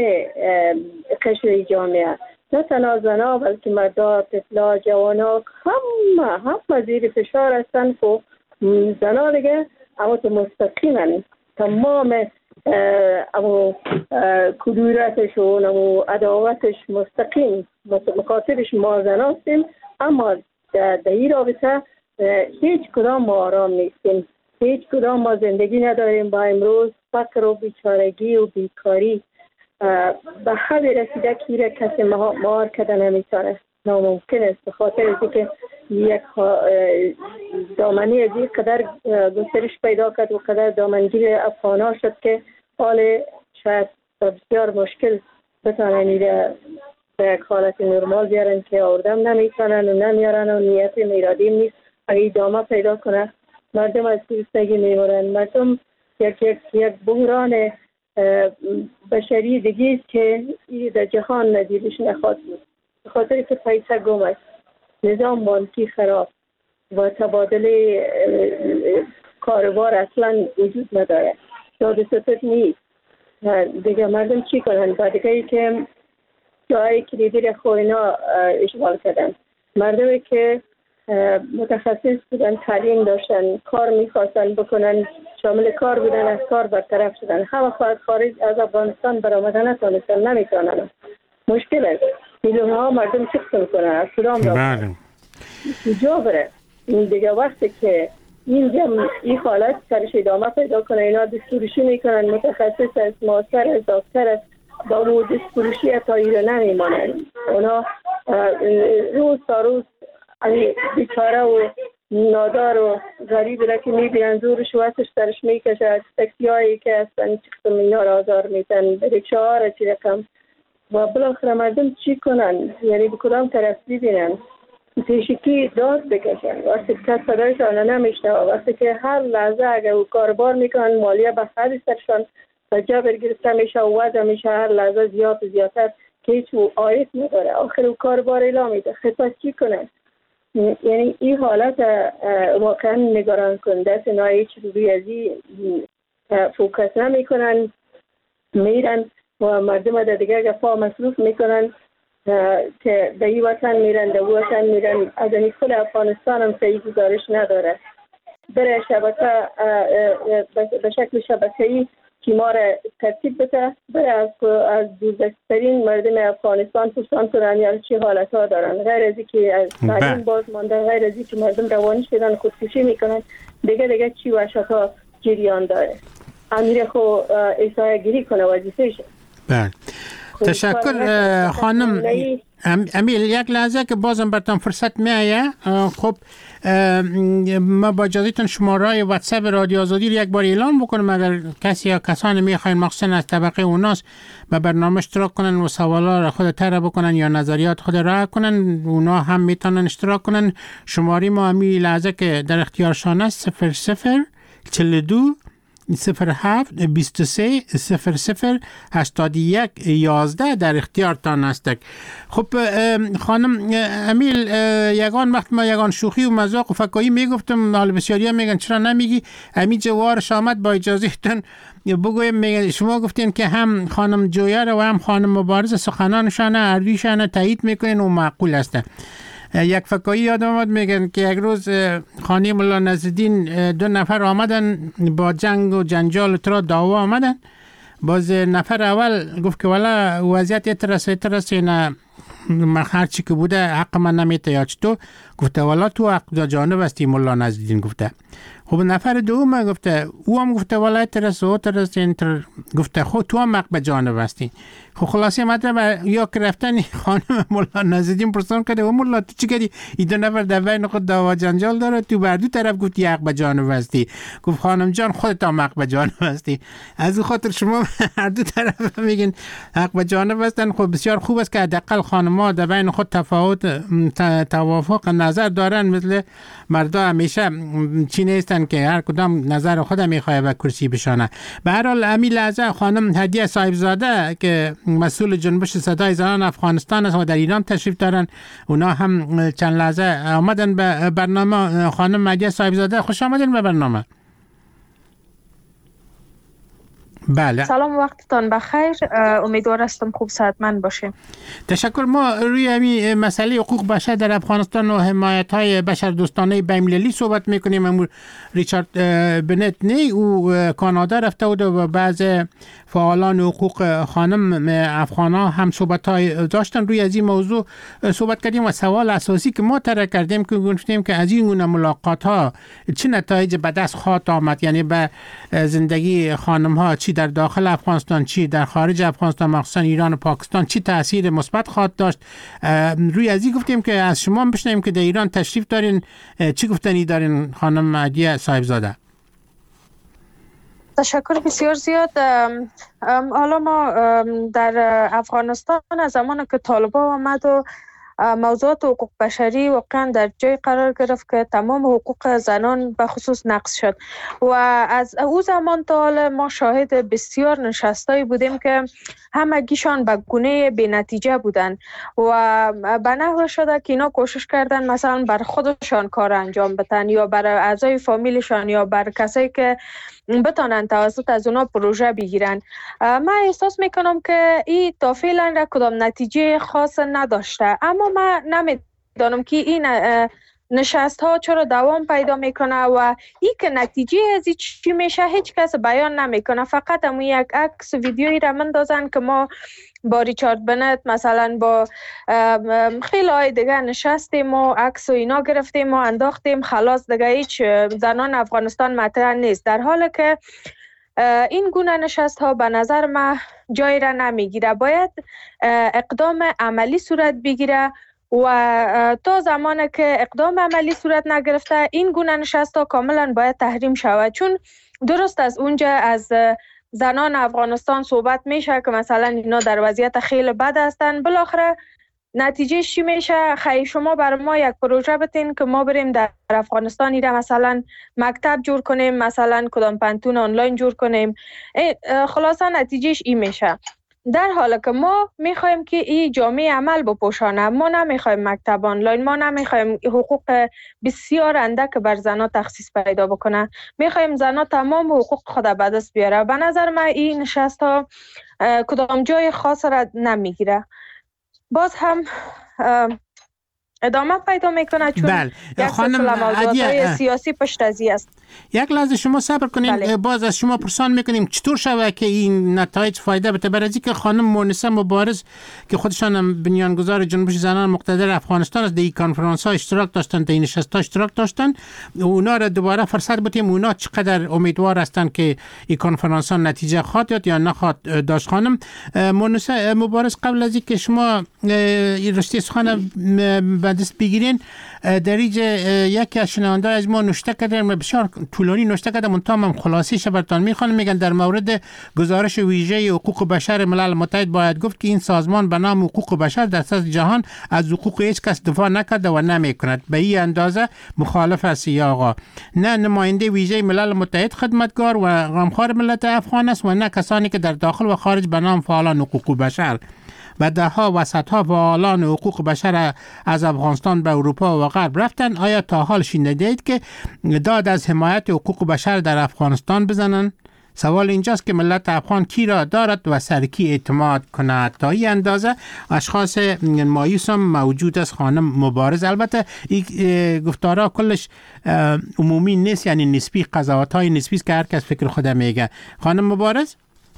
قشر جامعه، نه تنها زنها بلکه مردا، طفلا، جوانا، همه زیر فشار هستن. و زنها دیگه اما تو مستقیما تمام اما کدورتش و عداوتش مستقیم مخاطبش ما زن هستیم. اما در این رابطه هیچ کدام ما آرام نیستیم، هیچ کدام ما زندگی نداریم. با امروز فقر و بیچارگی و بیکاری به حد رسیده که کسی مهار کده نمیتونه، ناممکن است. به خاطر از که یک دامنی از این قدر گسترش پیدا کرد و قدر دامنگیر افغان‌ها شد که حال شاید بسیار مشکل بتانن به یک حالت نرمال بیارن که آوردم نمیتونن و نمیارن و نیت میرادیم نیست. اگه دامه پیدا کنه مردم از گرسنگی میمورن، مردم یک بحران بشری دیگه است که در جهان ندیدش نخواهد بود، به خاطر که پیسه گم است، نظام بانکی خراب و تبادله کاروبار اصلا وجود نداره، داد ستد نیست. دیگه مردم چی کنن؟ بعد دیگه که جای کلیدی را خوینا اشغال کردن، مردمی که متخصص بودن، تعلیم داشتن، کار میخواستن بکنن، شامل کار بودن، از کار برطرف شدن. همه خارج از افغانستان برآمدن نتونستن، نمیتونن. مشکل است. میلیون ها مردم چه کنن؟ از کدام را کجا بره؟ این دیگه وقتی که این حالت سرش ادامه پیدا کنه، اینا دستورشی میکنن، متخصص است، ماستر است، دکتر است، با اون دستورشی تا ایره نمیمانن. اونا روز تا روز بیچاره و نادار و غریب را که میبینن زورش وقتش سرش میکشه، تاکسی هایی که هستن چقدر اینا را آزار میتن، رکشه ها را چی رقم، و بالاخره مردم چی کنن؟ یعنی به کدام طرف ببینن؟ پیشکی داد بکشن. وقتی کس صدایشان نمیشنوه، وقتی که هر لحظه اگر او کاربار میکنن مالیه به خرج سرشان و جبر گرفته میشه و وضع میشه هر لحظه زیادتر که هیچ عاید نداره، آخر او کاربار اعلام میده. خب چی کنن؟ یعنی این حالت واقعا نگران کننده است. اینا هیچ روی ازی فوکس نمیکنن، میرن و مردم در دیگه پا مصروف میکنن که در این وطن میرن، در وطن میرن. از این کل افغانستان هم صحیح گزارش نداره. بره شبکه به شکل شبکه‌ای که ما را ترتیب بده، بره از دوزدسترین مردم افغانستان پرسان کنن یا چه حالت ها دارن، غیر از که از تعلیم باز مانده، غیر از که مردم روانی شدن خودکشی میکنن، دیگه چی وحشت ها جریان داره. امیر خو ایسای گیری کنه وظیفه شد. بله تشکر خانم امیل. یک لحظه که بازم براتون فرصت میایه. خب ما با اجازهتون شماره واتساپ رادیو آزادی رو یک بار اعلان بکنم، اگر کسی یا کسانی میخواین مخصوصا از طبقه اوناس به برنامه اشتراک کنن و سوالا را خود طرح بکنن یا نظریات خود را کنن، اونا هم میتونن اشتراک کنن. شماره ما همین لحظه که در اختیارشان است 00 42 07 23 00 81 11 در اختیارتان است. خب خانم امیل، یگان وقت ما یگان شوخی و مذاق و فکایی میگفتم، حال بسیاری ها میگن چرا نمیگی امی جوارش آمد، با اجازهتون بگویم. شما گفتین که هم خانم جویر و هم خانم مبارز سخنانشان اردویشان تایید میکنین و معقول است. یک فکایی یاد آمد، میگن که یک روز خانه مولا نصرالدین 2 نفر آمدن با جنگ و جنجال ترا دعوا آمدن. باز نفر اول گفت که والا وضعیت اترس نه هرچی که بوده حق من نمیته یا چطور؟ گفته والا تو حق جانب هستی مولا نصرالدین. گفته خب نفر دوم گفته، او هم گفته والا اترس گفته خب تو هم حق به جانب هستی. خب خلاصه مطلب یا که رفتن خانم مولا نصرالدین پرسان کرده و مولا تو چی کردی؟ این 2 نفر در بین خود دعوا جنجال داره، تو بر دو طرف گفتی حق به جانب هستی. گفت خانم جان خودت هم حق به جانب هستی، از اون خاطر شما هر دو طرف میگین حق به جانب هستن. خب بسیار خوب است که حداقل خانم‌ها در بین خود توافق نظر دارن، مثل مردا همیشه چی نیستن که هر کدام نظر خود میخواد به کرسی بشانه. به هر حال همین لحظه خانم هدیه صاحبزاده که مسئول جنبش صدای زنان افغانستان است و در ایران تشریف دارن، اونا هم چند لحظه آمدن به برنامه. خانم هدیه صاحبزاده خوش آمدین به برنامه. بله سلام، وقتتان بخیر. امیدوار هستم خوب صحتمند باشیم. تشکر. ما روی همین مسئله حقوق بشر در افغانستان و حمایت‌های بشردوستانه بین‌المللی صحبت می‌کنیم. ریچارد بنت نی او کانادا رفته بود و بعض فعالان حقوق خانم افغان‌ها هم صحبت‌های داشتن. روی از این موضوع صحبت کردیم و سوال اساسی که ما طرح کردیم که گفتیم که از این گونه ملاقات‌ها چه نتایج به دست خواهد آمد، یعنی به زندگی خانم‌ها چی در داخل افغانستان چی در خارج افغانستان مخصوصا ایران و پاکستان چی تاثیر مثبت خواهد داشت. روی از این گفتیم که از شما بشنویم که در ایران تشریف دارین، چی گفتنی دارین خانم هدیه صاحبزاده؟ تشکر بسیار زیاد. حالا ما در افغانستان از زمان که طالبان آمد و موضوعات حقوق بشری واقعا در جای قرار گرفت که تمام حقوق زنان به خصوص نقض شد و از او زمان تا حال ما شاهد بسیار نشستایی بودیم که همگیشان به گونه بی نتیجه بودن و به نحو شده که اینا کوشش کردن مثلا بر خودشان کار انجام بدن یا بر اعضای فامیلشان یا بر کسایی که بتانن توسط از اونا پروژه بگیرن. من احساس میکنم که این تا فعلا را کدام نتیجه خاص نداشته، اما من نمیدانم که این نشست ها چرا دوام پیدا میکنه و این که نتیجه از این چی میشه هیچ کس بیان نمیکنه. فقط همون یک عکس ویدیویی را مندازن که ما با ریچارد بنت مثلا با خیلی های دیگه نشستیم و عکس و اینا گرفتیم و انداختیم، خلاص دیگه هیچ زنان افغانستان مطرح نیست، در حالی که این گونه نشست ها به نظر من جای را نمیگیره. باید اقدام عملی صورت بگیره و تا زمانی که اقدام عملی صورت نگرفته این گونه نشست ها کاملا باید تحریم شود، چون درست از اونجا از زنان افغانستان صحبت میشه که مثلا اینا در وضعیت خیلی بد هستن، بالاخره نتیجه چی میشه؟ خیلی شما برای ما یک پروژه بتین که ما بریم در افغانستان ایره مثلا مکتب جور کنیم، مثلا کدام پانتون آنلاین جور کنیم، خلاصا نتیجهش این میشه. در حالی که ما میخوایم که این جامعه عمل بپوشانه، ما نمیخوایم مکتب آنلاین، ما نمیخوایم حقوق بسیار اندک بر زنها تخصیص پیدا بکنه، میخوایم زنها تمام حقوق خود به دست بیاره. به نظر من این نشست ها کدام جای خاص را نمیگیره، باز هم ادامه پیدا میکنه چون یک سلسله موضوعات سیاسی پشت ازی است. یک لحظه شما صبر کنین، باز از شما پرسان میکنیم چطور شده که این نتایج فایده بده. برای که خانم مونسه مبارز که خودشان هم بنیانگذار جنبش زنان مقتدر افغانستان از این کنفرانس ها اشتراک داشتن، این نشست ها اشتراک داشتن، اونا را دوباره فرصت بدیم اونا چقدر امیدوار هستن که این کنفرانس ها نتیجه خواهد داد یا نخواهد داشت. خانم مونسه مبارز، قبل از اینکه شما این رشته سخن به دست بگیرین، در اینجا یکی از شنونده از ما نوشته کرده، بسیار طولانی نوشته کرده، منتها خلاصیش براتون میخوانم. میگن در مورد گزارش ویژه حقوق بشر ملل متحد باید گفت که این سازمان به نام حقوق بشر در سطح جهان از حقوق هیچ کس دفاع نکرده و نمیکند، به این اندازه مخالف است یا آقا. نه نماینده ویژه ملل متحد خدمتگار و غمخوار ملت افغان است و نه کسانی که در داخل و خارج به نام فعالان حقوق بشر و دهها و صدها فعالان حقوق بشر از افغانستان به اروپا و غرب رفتن. آیا تا حال شنیدید که داد از حمایت حقوق بشر در افغانستان بزنن؟ سوال اینجاست که ملت افغان کی را دارد و سر کی اعتماد کند؟ تا این اندازه اشخاص مایوس هم موجود است. خانم مبارز، البته این گفتارها کلش عمومی نیست، یعنی نسبی، قضاوت‌های نسبی است که هر کس فکر خود میگه. خانم مبارز.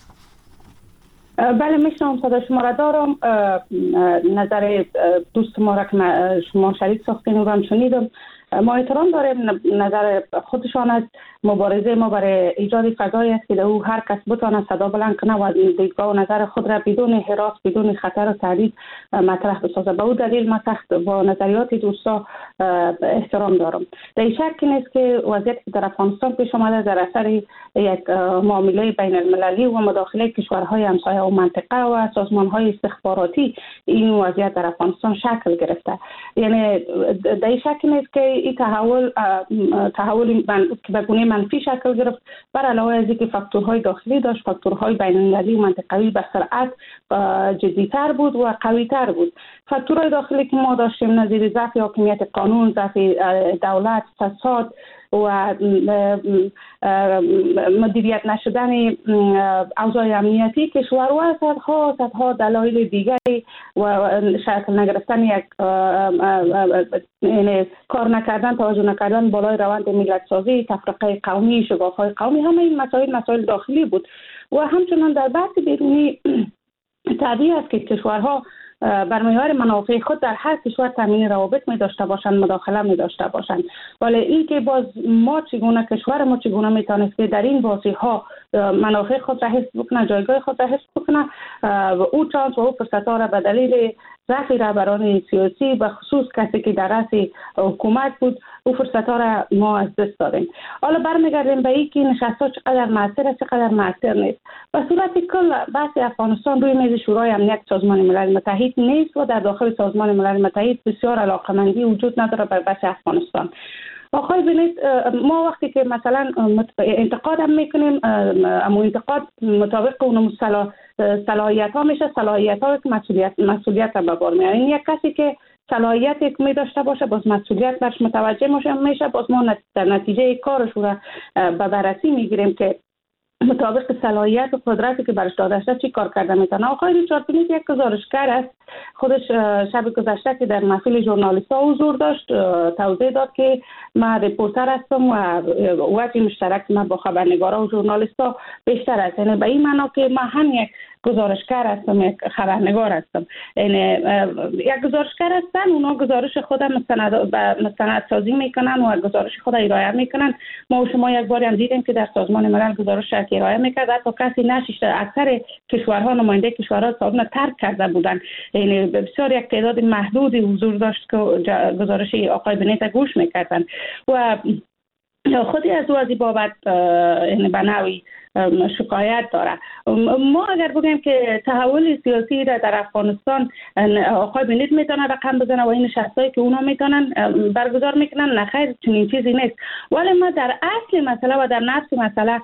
بله میشنم، صدا شما را دارم. نظر دوست ما را که شما شریک ساختین و هم شنیدم، ما احترام داریم. نظر خودشان از مبارزه ما برای ایجاد فضایی است که در او هر کس بتواند صدا بلند کنه و دیدگاه و نظر خود را بدون هراس، بدون خطر و تهدید مطرح بسازه. به او دلیل ما سخت با نظریات دوستا احترام دارم. در شک نیست که وضعیتی که در افغانستان پیش آمده در اثر یک معامله بین المللی و مداخله کشورهای همسایه و منطقه و سازمانهای استخباراتی این وضعیت در افغانستان شکل گرفته. یعنی در شک نیست که این تحول که به گونه منفی شکل گرفت، بر علاوه از اینکه فاکتورهای داخلی داشت، فاکتورهای بین المللی و منطقوی به سرعت جدی‌تر بود و قوی‌تر بود. فاکتورهای داخلی که ما داشتیم نظیر ضعف حاکمیت قانون، ضعف دولت، فساد و مدیریت نشدن اوضاع امنیتی کشور و صدها دلایل دیگری و شکل نگرفتن یک کار نکردن، توجه نکردن بالای روند ملت سازی، تفرقه قومی، شگاف‌های قومی، همه این مسائل داخلی بود. و همچنان در بحث بیرونی طبیعی است که کشورها بر محور منافع خود در هر کشور تامین روابط می داشته باشند، مداخله می داشته باشند. ولی این که باز ما چگونه، کشور ما چگونه می تانست که در این بازی ها منافع خود را حفظ بکنه، جایگاه خود را حفظ بکنه، او چانس و او فرصت ها را به دلیل رفع رهبران سیاسی و خصوص کسی که در رأس حکومت بود، او فرصت ها را ما از دست دادیم. حالا برمیگردیم به این که نشست ها چقدر مؤثر است چقدر مؤثر نیست. به صورت کل بحث افغانستان روی میز شورای امنیت سازمان ملل متحد نیست و در داخل سازمان ملل متحد بسیار علاقمندی وجود نداره بر بحث افغانستان. آقای بنیت، ما وقتی که مثلا انتقاد هم میکنیم، اما انتقاد مطابق اون صلاحیت ها میشه، صلاحیت ها که مسئولیت هم به بار میاره. این یک کسی که صلاحیت که می داشته باشه باز مسئولیت برش متوجه میشه، باز ما در نتیجه کارش رو به بررسی میگیریم که مطابق صلاحیت و قدرتی که برش داده شده چی کار کرده میتونه. آقای ریچارد بنیت یک گزارشگر است. خودش شب گذشته که در محفل ژورنالیست‌ها حضور داشت توضیح داد که من رپورتر هستم و وجه مشترک من با خبرنگارا و ژورنالیست‌ها بیشتر است. یعنی به این معنا که من هم یک گزارشگر هستم، یک خبرنگار هستم. یعنی یک گزارشگر هستن، اونا گزارش خود مستند سازی میکنن و گزارش خود ارائه میکنن. ما و شما یک باری هم دیدیم که در سازمان ملل گزارش ارائه میکرد، حتی کسی نشسته. اکثر کشورها نماینده کشورها سازمان ترک کرده بودن. یعنی بسیار یک تعداد محدودی حضور داشت که گزارش آقای بنیت گوش میکردن و خودی از او از این بابت یعنی به نوعی شکایت داره. ما اگر بگیم که تحول سیاسی در افغانستان آقای بنیت میتونه رقم بزنه و این نشستایی که اونا میتونن برگزار میکنن، نخیر چنین چیزی نیست. ولی ما در اصل مسئله و در نفس مسئله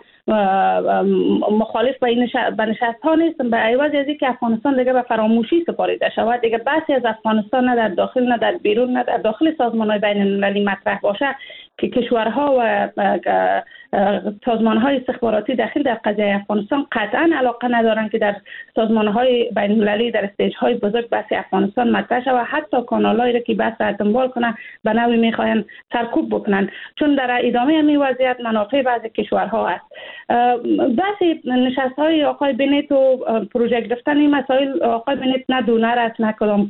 مخالف به نشست ها نیستم، به عوض از اینکه افغانستان دیگه به فراموشی سپاریده شود، دیگه بحثی از افغانستان نه در داخل نه در بیرون نه در داخل سازمان های بین المللی مطرح باشه که کشورها و سازمان های استخباراتی داخل در قضیه افغانستان قطعا علاقه ندارن که در سازمان های بین المللی در استیج های بزرگ بحث افغانستان مطرح شود. حتی کانالایی را که بحث را دنبال کنن به نوعی میخواین سرکوب بکنن، چون در ادامه همین وضعیت منافع بعضی کشورها است. بحث نشست های آقای بنیت و پروژه گرفتن این مسائل، آقای بنیت نه دونر است نه کدام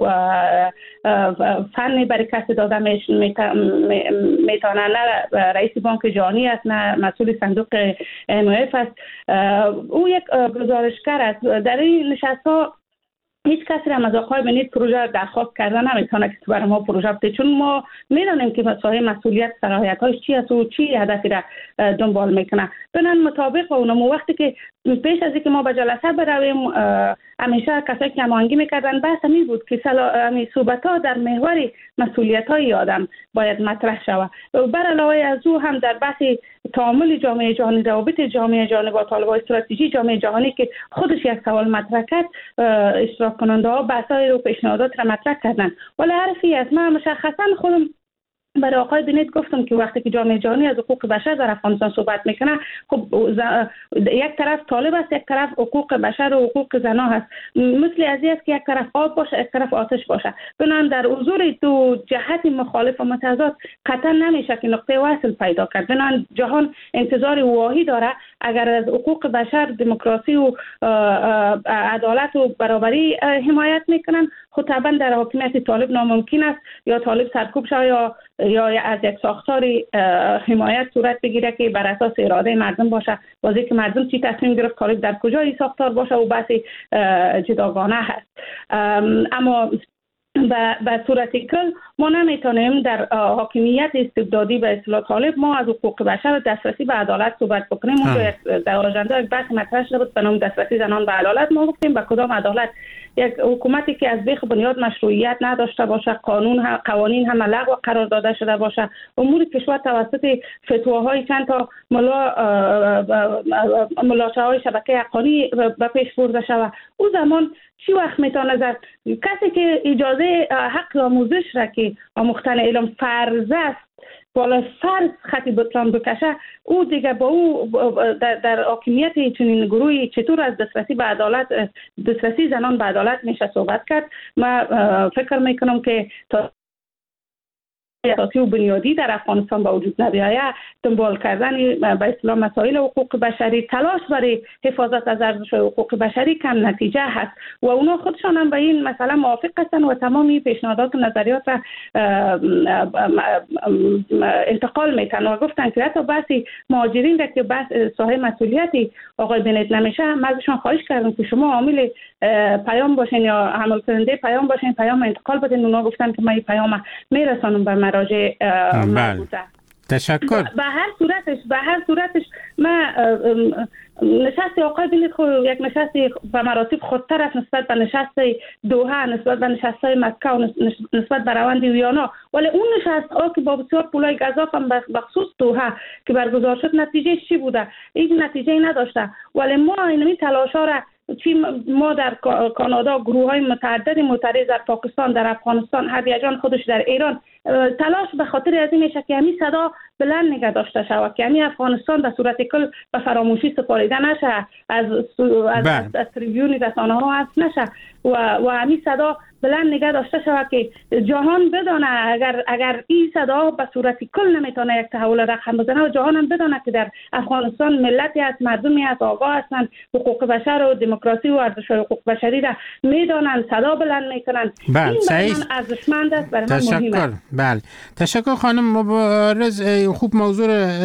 فنی برای کسی داده میتونه، نه رئیس بانک جهانی است نه مسئول صندوق MMF است. او یک گزارشگر است. در این نشست ها هیچ کسی هم از آقای بنیت پروژه درخواست کرده نمیتونه که برای ما پروژه بده، چون ما میدونیم که مسئولیت صلاحیت هاش چی است و چی هدفی را دنبال میکنه. بنابراین مطابق با اونم وقتی که پیش از اینکه ما به جلسه برویم همیشه کسایی که هماهنگی میکردن بحث می بود که صحبت ها در محور مسئولیت های آدم باید مطرح شود. بر علاوه از او هم در بحث تعامل جامعه جهانی، روابط جامعه جهانی با طالبان، استراتژی جامعه جهانی که خودش یک سوال مطرح کرد، اشتراک کننده ها بحث‌های رو پیشنهادات را مطرح کردن. ولی حرفی است من مشخصا خودم برای آقای بنیت گفتم که وقتی که جامعه جهانی از حقوق بشر در افغانستان صحبت میکنه، خب یک طرف طالب است، یک طرف حقوق بشر و حقوق زنا هست. مثل از این است که یک طرف آب باشه یک طرف آتش باشه. بنابراین در حضور دو جهت مخالف و متضاد قطعا نمیشه که نقطه وصل پیدا کرد. بنابراین جهان انتظار واهی داره اگر از حقوق بشر، دموکراسی و عدالت و برابری حمایت میکنن، خود طبعا در حاکمیت طالب ناممکن است یا طالب سرکوب شود یا از یک ساختاری حمایت صورت بگیره که بر اساس اراده مردم باشه. بازی که مردم چی تصمیم گرفت طالب در کجای ساختار باشه و بحث جداگانه هست. اما به صورت کل ما نمیتونیم در حاکمیت استبدادی به اصطلاح طالب ما از حقوق بشر و دسترسی به عدالت صحبت بکنیم. در آژاندا یک بحث مطرح شده بود به نام دسترسی زنان به عدالت. ما گفتیم به کدام عدالت؟ یک حکومتی که از بیخ بنیاد مشروعیت نداشته باشه، قوانین هم لغو قرار داده شده باشه، امور کشور توسط فتواهای چند تا ملاچه‌های شبکه حقانی به پیش برده شود، او زمان چی وقت میتونه زد؟ کسی که اجازه حق آموزش را که آموختن علم فرض است بالا فرض خطی بطلان بکشه، او دیگه با او در حاکمیت چنین گروهی چطور از دسترسی به عدالت، دسترسی زنان به عدالت میشه صحبت کرد؟ من فکر میکنم که تا اساسی و بنیادی در افغانستان با وجود نمی‌آید، دنبال کردن به اصطلاح مسائل حقوق بشری، تلاش برای حفاظت از ارزش حقوق بشری کم نتیجه هست و اونا خودشان هم به این مسئله موافق هستند و تمامی پیشنهادات و نظریات را انتقال میتن و گفتن که حتی بحثی مهاجرین را که بحث ساحه مسئولیتی آقای بنت نمیشه، من ازشان خواهش کردم که شما عامل پیام باشین یا حمل کننده پیام باشین، پیام انتقال بدین. اونا گفتن که من این پیام میرسانم به مراجع مربوطه. تشکر. به هر صورتش من نشست آقای بنت خو یک نشست به مراتب خودتر است نسبت به نشست دوحه، نسبت به نشست مکه و نسبت به روند ویانا، ولی اون نشست ها که با بسیار پولای گزاف هم بخصوص دوحه که برگزار شد نتیجه چی بوده؟ این نتیجه نداشته. ولی ما این تلاش ها را ما در کانادا گروه های متعددی معترض در پاکستان، در افغانستان، هدیجان خودش در ایران تلاش به خاطر از این میشه که همین صدا بلند نگه داشته شود، که همین افغانستان به صورت کل به فراموشی سپاریده نشه، از تریبیون رسانه ها حذف نشه و همین صدا بلند نگه داشته شود که جهان بدانه اگر این صدا به صورت کل نمیتونه یک تحول رقم بزنه و جهان هم بدانه که در افغانستان ملتی هست، مردمی هست، آگاه هستند، حقوق بشر و دموکراسی و ارزش حقوق بشری را میدانند، صدا بلند میکنند. این برای من ارزشمند است، برای من مهم است. بله، تشکر خانم مبارز. خوب موضوع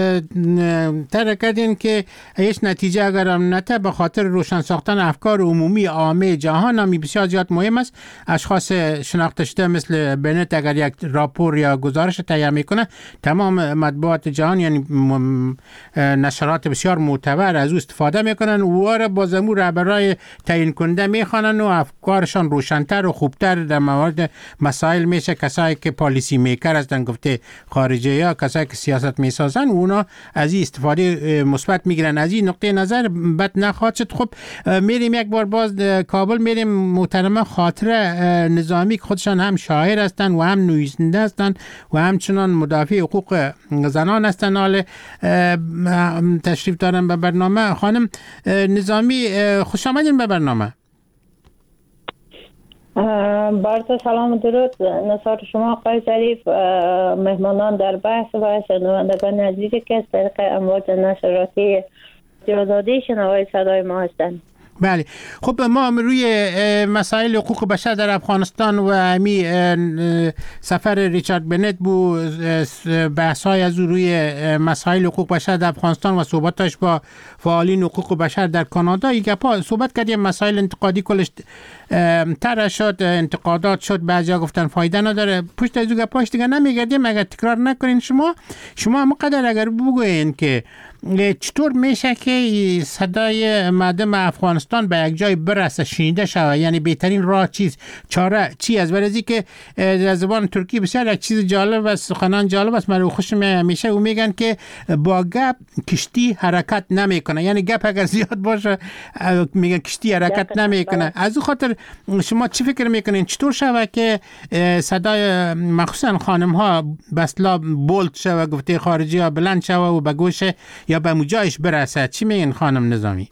طرح کردین که هیچ نتیجه اگر هم نته به خاطر روشن ساختن افکار عمومی عامه جهان هم بسیار زیاد مهم است. اشخاص شناخته شده مثل بنت اگر یک راپور یا گزارش تهیه میکنه، تمام مطبوعات جهان یعنی نشرات بسیار معتبر از او استفاده میکنن و را با زمو رهبرای تعیین کننده میخوانن و افکارشان روشن‌تر و خوبتر در مورد مسائل میشه. کسایی که پالیسی میکر هستن، گفته خارجه یا کسایی که سیاست میسازن، اونا از این استفاده مثبت میگیرن. از این نقطه نظر بد نخواهد شد. خب میریم یک بار باز کابل، میریم محترمه خاطره نظامی که خودشان هم شاعر هستن و هم نویسنده هستن و همچنان مدافع حقوق زنان هستن، حال تشریف دارن به برنامه. خانم نظامی خوش آمدین به برنامه. بارت سلام و درود نصار شما آقای ظریف، مهمانان در بحث و شنوندگان عزیزی که از طریق امواج نشراتی آزادی شنوای صدای ما هستند. بله، خب ما روی مسائل حقوق بشر در افغانستان و همی سفر ریچارد بنت بود، بحث‌های از روی مسائل حقوق بشر در افغانستان و صحبتاش با فعالین حقوق بشر در کانادا یک گپا صحبت کردیم. مسائل انتقادی کلش طرح شد، انتقادات شد، بعضیا گفتن فایده نداره. پشت از گپاش دیگه نمیگردیم. اگر تکرار نکنین شما همقدر اگر بگوین که چطور میشه که صدای مردم افغانستان به یک جای برسه، شنیده شود، یعنی بهترین راه چاره چی است؟ برای که در زبان ترکی بسیار یک چیز جالب است، سخنان جالب است، من خوشم میشه و میگن که با گپ کشتی حرکت نمیکنه. یعنی گپ اگر زیاد باشه میگن کشتی حرکت نمیکنه. از اون خاطر شما چی فکر میکنین چطور شود که صدای مخصوصا خانم ها بسلا بولد شود، گفته خارجی ها بلند شود و به گوش یا به مجایش برسه؟ چی میگین خانم نظامی؟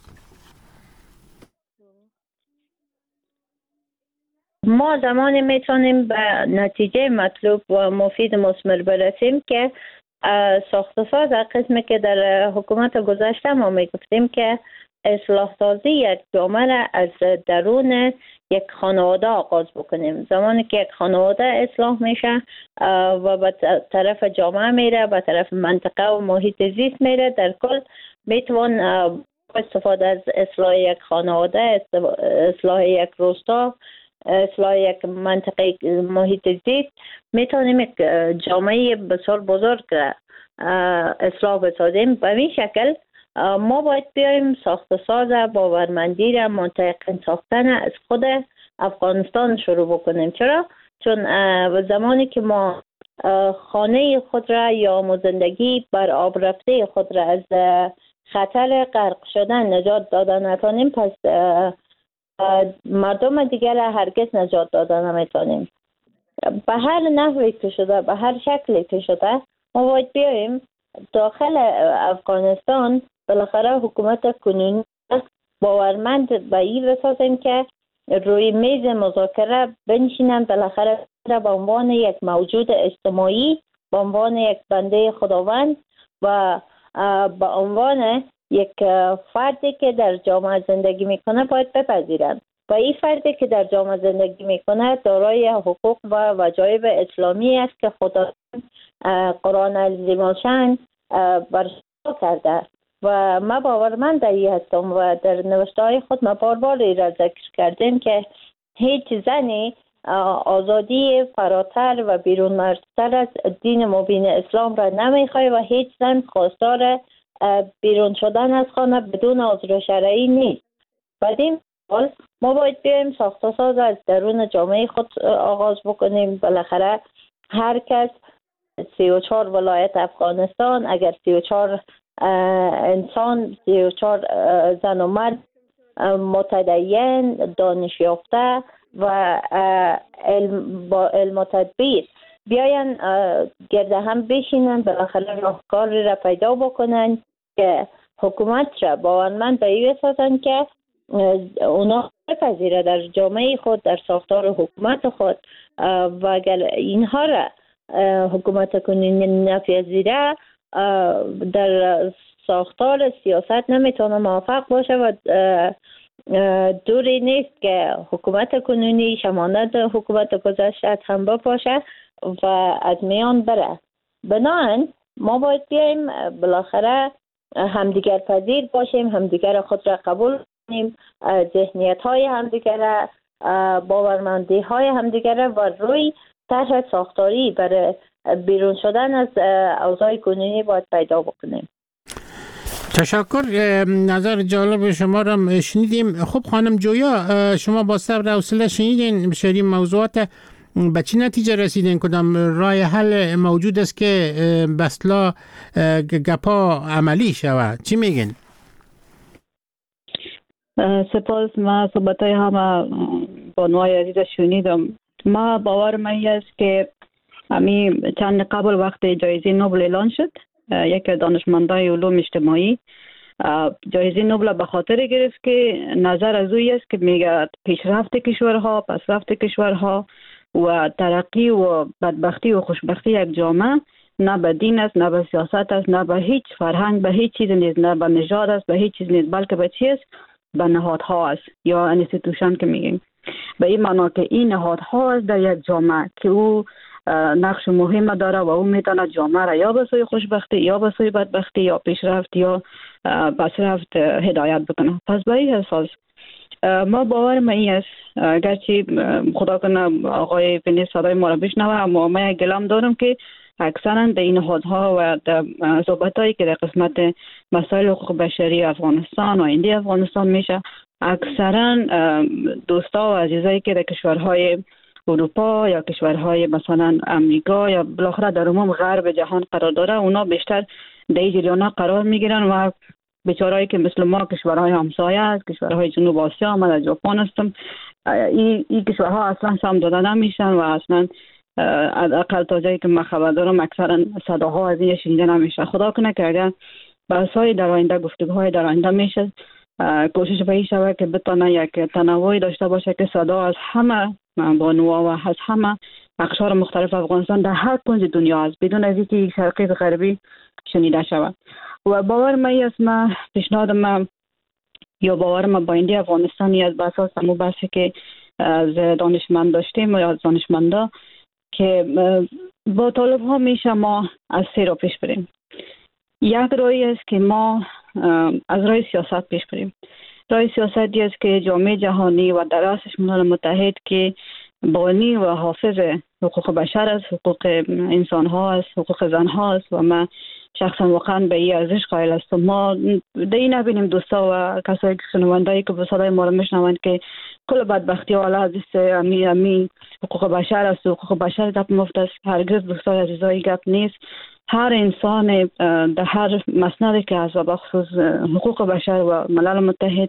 ما زمانی میتونیم به نتیجه مطلوب و مفید مثمر برسیم که ساخت‌وساز قسمی که در حکومت گذشته ما میگفتیم که اصلاح سازی یک جامعه را از درون یک خانواده آغاز بکنیم. زمانی که یک خانواده اصلاح میشه و به طرف جامعه میره، به طرف منطقه و محیط زیست میره، در کل میتوان استفاده از اصلاح یک خانواده، اصلاح یک روستا، اصلاح یک منطقه محیط زیست، میتونیم یک جامعه بسیار بزرگ اصلاح بسازیم. به این شکل ما باید بیاییم ساخت ساز باورمندی را منطقه ساختن از خود افغانستان شروع بکنیم. چرا؟ چون زمانی که ما خانه خود را یا زندگی بر آب رفته خود را از خطر غرق شدن نجات دادن نتونیم، پس مردم دیگر را هرگز نجات دادن نمیتونیم. به هر نحوی که شده، به هر شکلی که شده، ما باید بیاییم داخل افغانستان بالاخره حکومت کنونی باورمند به این بسازیم که روی میز مذاکره بنشینن، بالاخره به عنوان یک موجود اجتماعی به عنوان یک بنده خداوند و به عنوان یک فردی که در جامعه زندگی میکنه باید بپذیرند و این فردی که در جامعه زندگی میکنه دارای حقوق و وجایب اسلامی است که خداوند قرآن عظیم الشأن برشا کرده و ما باورمند این هستم و در نوشته‌های خود ما بار این را ذکر کردیم که هیچ زنی آزادی فراتر و بیرون مرزتر از دین مبین اسلام را نمیخواد و هیچ زن خواستار بیرون شدن از خانه بدون عذر شرعی نیست. بعد این حال ما باید بیایم ساخت و ساز از درون جامعه خود آغاز بکنیم. بالاخره هر کس 34 ولایت افغانستان اگر 34 انسان 34 زن و مرد متدین دانش یافته و با علم و تدبیر بیاین گرد هم بشینن بالاخره راهکاری را پیدا بکنن که حکومت را باورمند به این بسازن که اونا بپذیره در جامعه خود در ساختار حکومت خود و اگر اینها را حکومت کنونی نپذیره در ساختار سیاست نمیتونه موفق باشه و دوری نیست که حکومت کنونی شمانت حکومت گذشته هم باشه و از میان بره. بنابراین ما باید بیایم بالاخره همدیگر پذیر باشیم، همدیگر خود را قبول کنیم، ذهنیت های همدیگر، باورمندی های همدیگر و روی طرح ساختاری برای بیرون شدن از اوضاع کنونی باید پیدا بکنیم. تشکر. نظر جالب شما را شنیدیم. خب خانم جویا، شما با صبر و حوصله شنیدین بسیاری موضوعات، به چه نتیجه رسیدین؟ کدام راه حل موجود است که بسلا گپا عملی شود؟ چی میگین؟ سپاس. ما صحبتای همه بانوای عزیز شنیدم. ما باورم است که همین چند قبل وقت جایزه نوبل اعلان شد، یک دانشمندای علوم اجتماعی جایزه نوبل به خاطر گرفت که نظر از اوی است که میگه پیشرفت کشورها، پسرفت کشورها و ترقی و بدبختی و خوشبختی یک جامعه نه به دین است، نه به سیاست است، نه به هیچ فرهنگ، به هیچ چیز نیست، نه به نژاد است، به هیچ چیز نیست، بلکه به چی است؟ به نهادها است یا انستیتوشن که میگیم. به این معنا که این نهادها است در یک جامعه که او نقش مهم داره و او میتونه جامعه را یا به سوی خوشبختی یا به سوی بدبختی یا پیشرفت یا پسرفت هدایت بکنه. پس به این اساس ما باورم این است، گرچه خدا کنه آقای پنی صدای ما را بشنوه، اما ما یک گلم دارم که اکثرا در این نهادها و در صحبتایی که در قسمت مسائل حقوق بشری افغانستان و آینده افغانستان میشه، اکثرا دوستا و عزیزایی که در کشورهای اروپا یا کشورهای مثلا امریکا یا بالاخره در عموم غرب جهان قرار داره، اونا بیشتر در این جریانا قرار میگیرن و بیچارهایی که مثل ما کشورهای همسایه است، کشورهای جنوب آسیا، من در ژاپن هستم، این کشورها اصلا سهم داده نمیشن و اصلا اقل تا جایی که من خبر دارم اکثرا صداها از این شنیده نمیشه. خدا کنه که اگر بحث‌های در آینده، گفتگوهای در آینده میشه، کوشش به این شود که بتونه یک تنوعی داشته باشه که صدا از همه بانوها و از همه اقشار مختلف افغانستان در هر کنج دنیا است، بدون از اینکه شرقی و غربی شنیده شود. و باور من است، من پیشنهاد من یا باور من با آینده افغانستانی از بحث همون بحثی که از دانشمند داشتیم یا از دانشمندا که با طالب ها میشه ما از سه را پیش بریم. یک راهی است که ما از راه سیاست پیش بریم. راه سیاستی است که جامعه جهانی و در رأسش ملل متحد که بانی و حافظ حقوق بشر است، حقوق انسان ها است، حقوق زن ها است و من شخصا واقعا به این ارزش قائل هستم. ما دی نبینیم دوستا و کسایی که شنونده‌ای که به صدای ما را میشنوند که کل بدبختی ها علیه دست امین حقوق بشر است، حقوق بشر گپ مفت است. هرگز دوستای عزیزای گپ نیست. هر انسان در هر مسندی که هست و بخصوص حقوق بشر و ملل متحد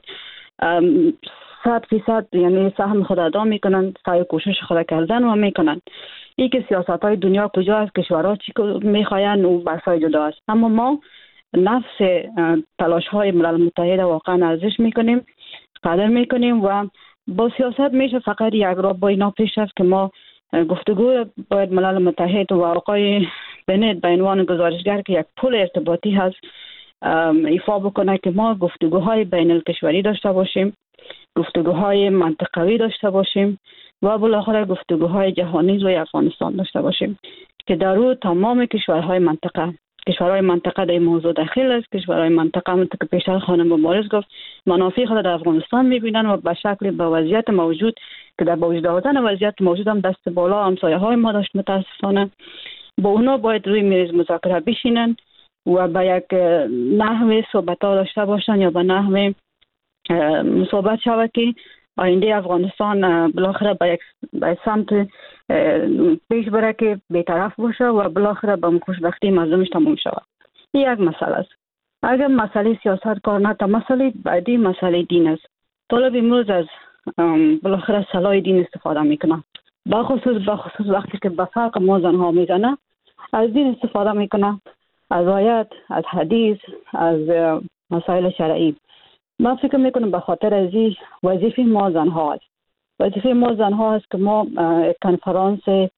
100% یعنی سهم خود ادا میکنن، سعی کوشش خود کردن و میکنن. این که سیاست های دنیا کجا است، کشورها چی میخواین و بحثای جدا است، اما ما نفس تلاش های ملل متحد واقعا ارزش میکنیم، قدر میکنیم و با سیاست میشه فقط یک راه با اینا پیش رفت که ما گفتگو باید ملل متحد و آقای بنت به عنوان گزارشگر که یک پل ارتباطی هست ایفا بکنه که ما گفتگوهای بین الکشوری داشته باشیم، گفتگوهای منطقوی داشته باشیم و بالاخره گفتگوهای جهانی روی افغانستان داشته باشیم که در او تمام کشورهای منطقه در این موضوع داخل است. کشورهای منطقه همونطور که پیشتر خانم مبارز گفت منافع خود در افغانستان میبینن و به شکل به وضعیت موجود که در وجود آوردن وضعیت موجود هم دست بالا همسایه های ما داشت متاسفانه. با اونا باید روی میز مذاکره بشینن و به یک نحوه صحبت ها داشته باشن یا به نحوه صحبت شود که آینده افغانستان بالاخره به سمت پیش بره که بی‌طرف باشه و بالاخره به خوشبختی مردمش تموم شود. این یک مسئله است. اگر مسئله سیاست کار نه، تا مسئله بعدی مسئله دین است. طالب امروز از بالاخره سلاح دین استفاده میکنه. بخصوص وقتی که به فرق ما زنها میزنه از دین استفاده میکنه، از آیت، از حدیث، از مسائل شرعی. من فکر میکنم به خاطر از این وظیفه ما زنها است. وظیفه ما زنها است که ما کنفرانس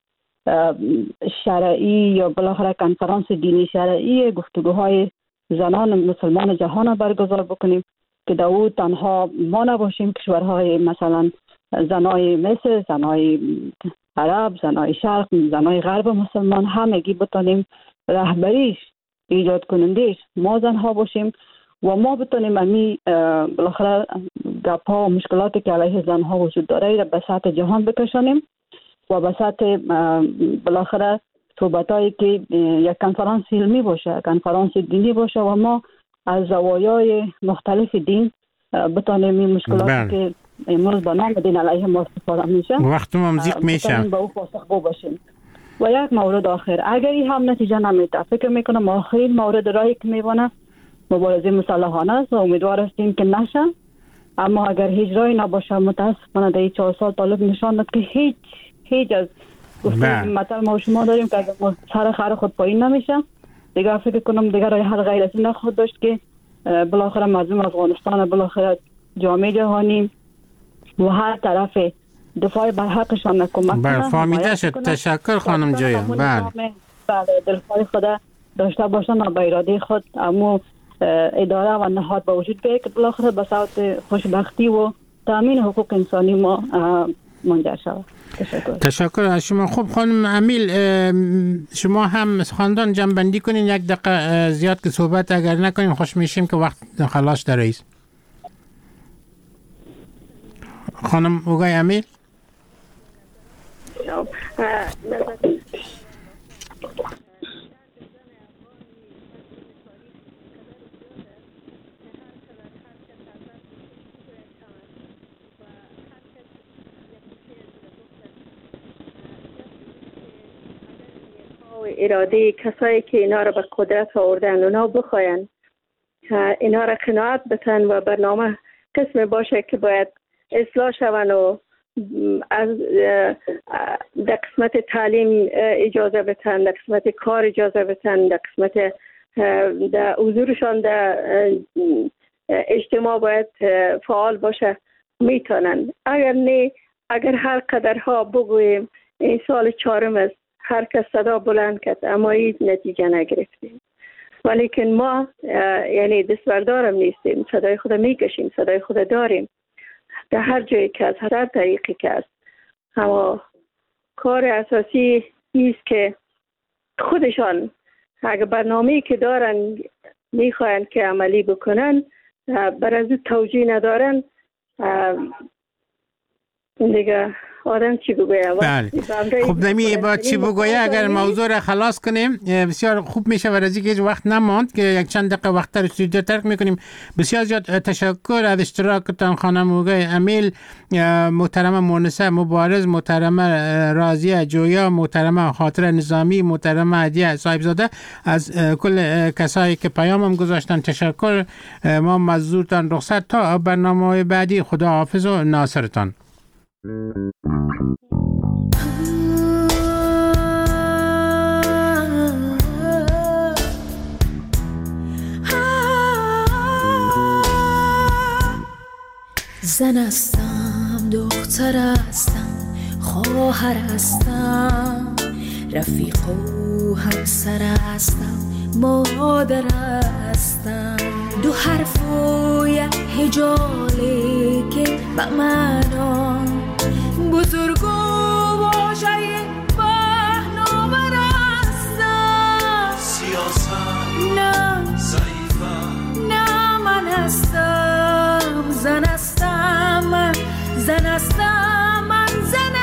شرعی یا بالاخره کنفرانس دینی شرعی گفتگوهای زنان مسلمان جهان برگزار بکنیم که در او تنها ما نباشیم، کشورهای مثلا زنای مصر، زنای عرب، زنای شرق، زنای غرب مسلمان همگی بتونیم رهبریش ایجاد کنندش ما زنها باشیم و ما بتونیم امی بالاخره گپ‌ها و مشکلاتی که علیه زنها وجود داره را به سطح جهان بکشانیم و به سطح بالاخره صحبتایی که یک کنفرانس علمی باشه، کنفرانس دینی باشه و ما از زوایای مختلف دین بتونیم این مشکلاتی که امروز با نام دین علیه ما استفاده میشه وقت ما مزیق میشه به او پاسخگو باشیم. و یک مورد آخر، اگر این هم نتیجه نمیده، فکر میکنم آخرین مورد رایی که میبونه مبارزه مسلحانه است و امیدوار هستیم که نشه. اما اگر هیچ رایی نباشه متاسفانه در این 4 سال طالب نشان داد که هیچ از گفتگوی مطلب ما شما داریم که اگر سر خر خود پایین نمیشه دیگه فکر کنم دیگه رای حل غیر از این نخواهد داشت که بالاخره مردم افغانستان، بالاخره جامعه جهانی و هر طرف دفاع بر حقشان نکمک کنه. فهمیده شد. تشکر خانم جویا. بله دلخواه خود داشته باشن و به اراده خود اما اداره و نهاد با وجود بیاید که بالاخره به صورت خوشبختی و تامین حقوق انسانی ما منجر شود. تشکر از شما. خب خانم امیل، شما هم خاندان جنبندی کنین 1 دقیقه، زیاد که صحبت اگر نکنین خوش میشیم که وقت خلاص در رئیس. خانم اوگای امیل. اراده کسایی که اینا را به قدرت آوردن اونا بخواین اینا را قناعت بتن و برنامه قسم باشه که باید اصلاح شون و از در قسمت تعلیم اجازه بتن، در قسمت کار اجازه بتن، در قسمت در حضورشان در اجتماع باید فعال باشه میتونن. اگر نه، اگر هر قدرها بگوییم این سال 4 است هر کس صدا بلند کرد اما این نتیجه نگرفتیم. ولیکن ما یعنی دستبردارم نیستیم، صدای خود میکشیم، صدای خود داریم در هر جایی که از هر طریقی که است. اما کار اساسی نیست که خودشان اگر برنامه‌ای که دارن میخواین که عملی بکنن بر از توجیه ندارن دیگه آدم چی بگویه؟ بله. خب نمی با چی بگویه اگر موضوع را خلاص کنیم بسیار خوب میشه و از اینکه وقت نماند که 1 چند دقیقه وقت در استودیو ترک میکنیم. بسیار زیاد تشکر از اشتراکتان خانم اوگای امیل، محترم مونسه مبارز، محترم راضیه جویا، محترم خاطر نظامی، محترم عدیه صاحبزاده، از کل کسایی که پیامم گذاشتن تشکر. ما مزدورتان رخصت تا برنامه بعدی. خدا حافظ و ناصرتان. زن هستم، دختر هستم، خواهر هستم، رفیق و همسر هستم، مادر هستم. دو حرف و یک هجاله که به معنا بزرگ و واژه پهناور هستم. سیاست نه ضعیفم، نه من هستم زن هستم، من زن هستم، من زن هستم.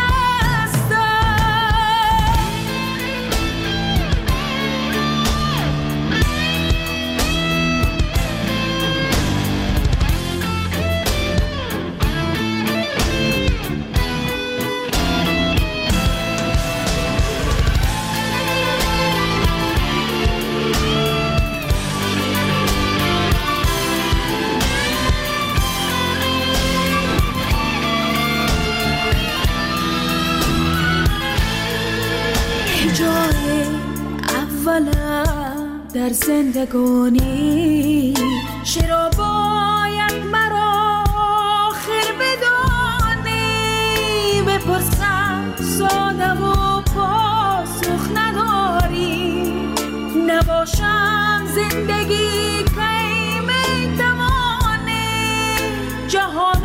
در زندگانی چرا باید مرا آخر بدانی؟ بپرسم ساده و پاسخ نداری. نباشم زندگی کی میتوانی؟ جهان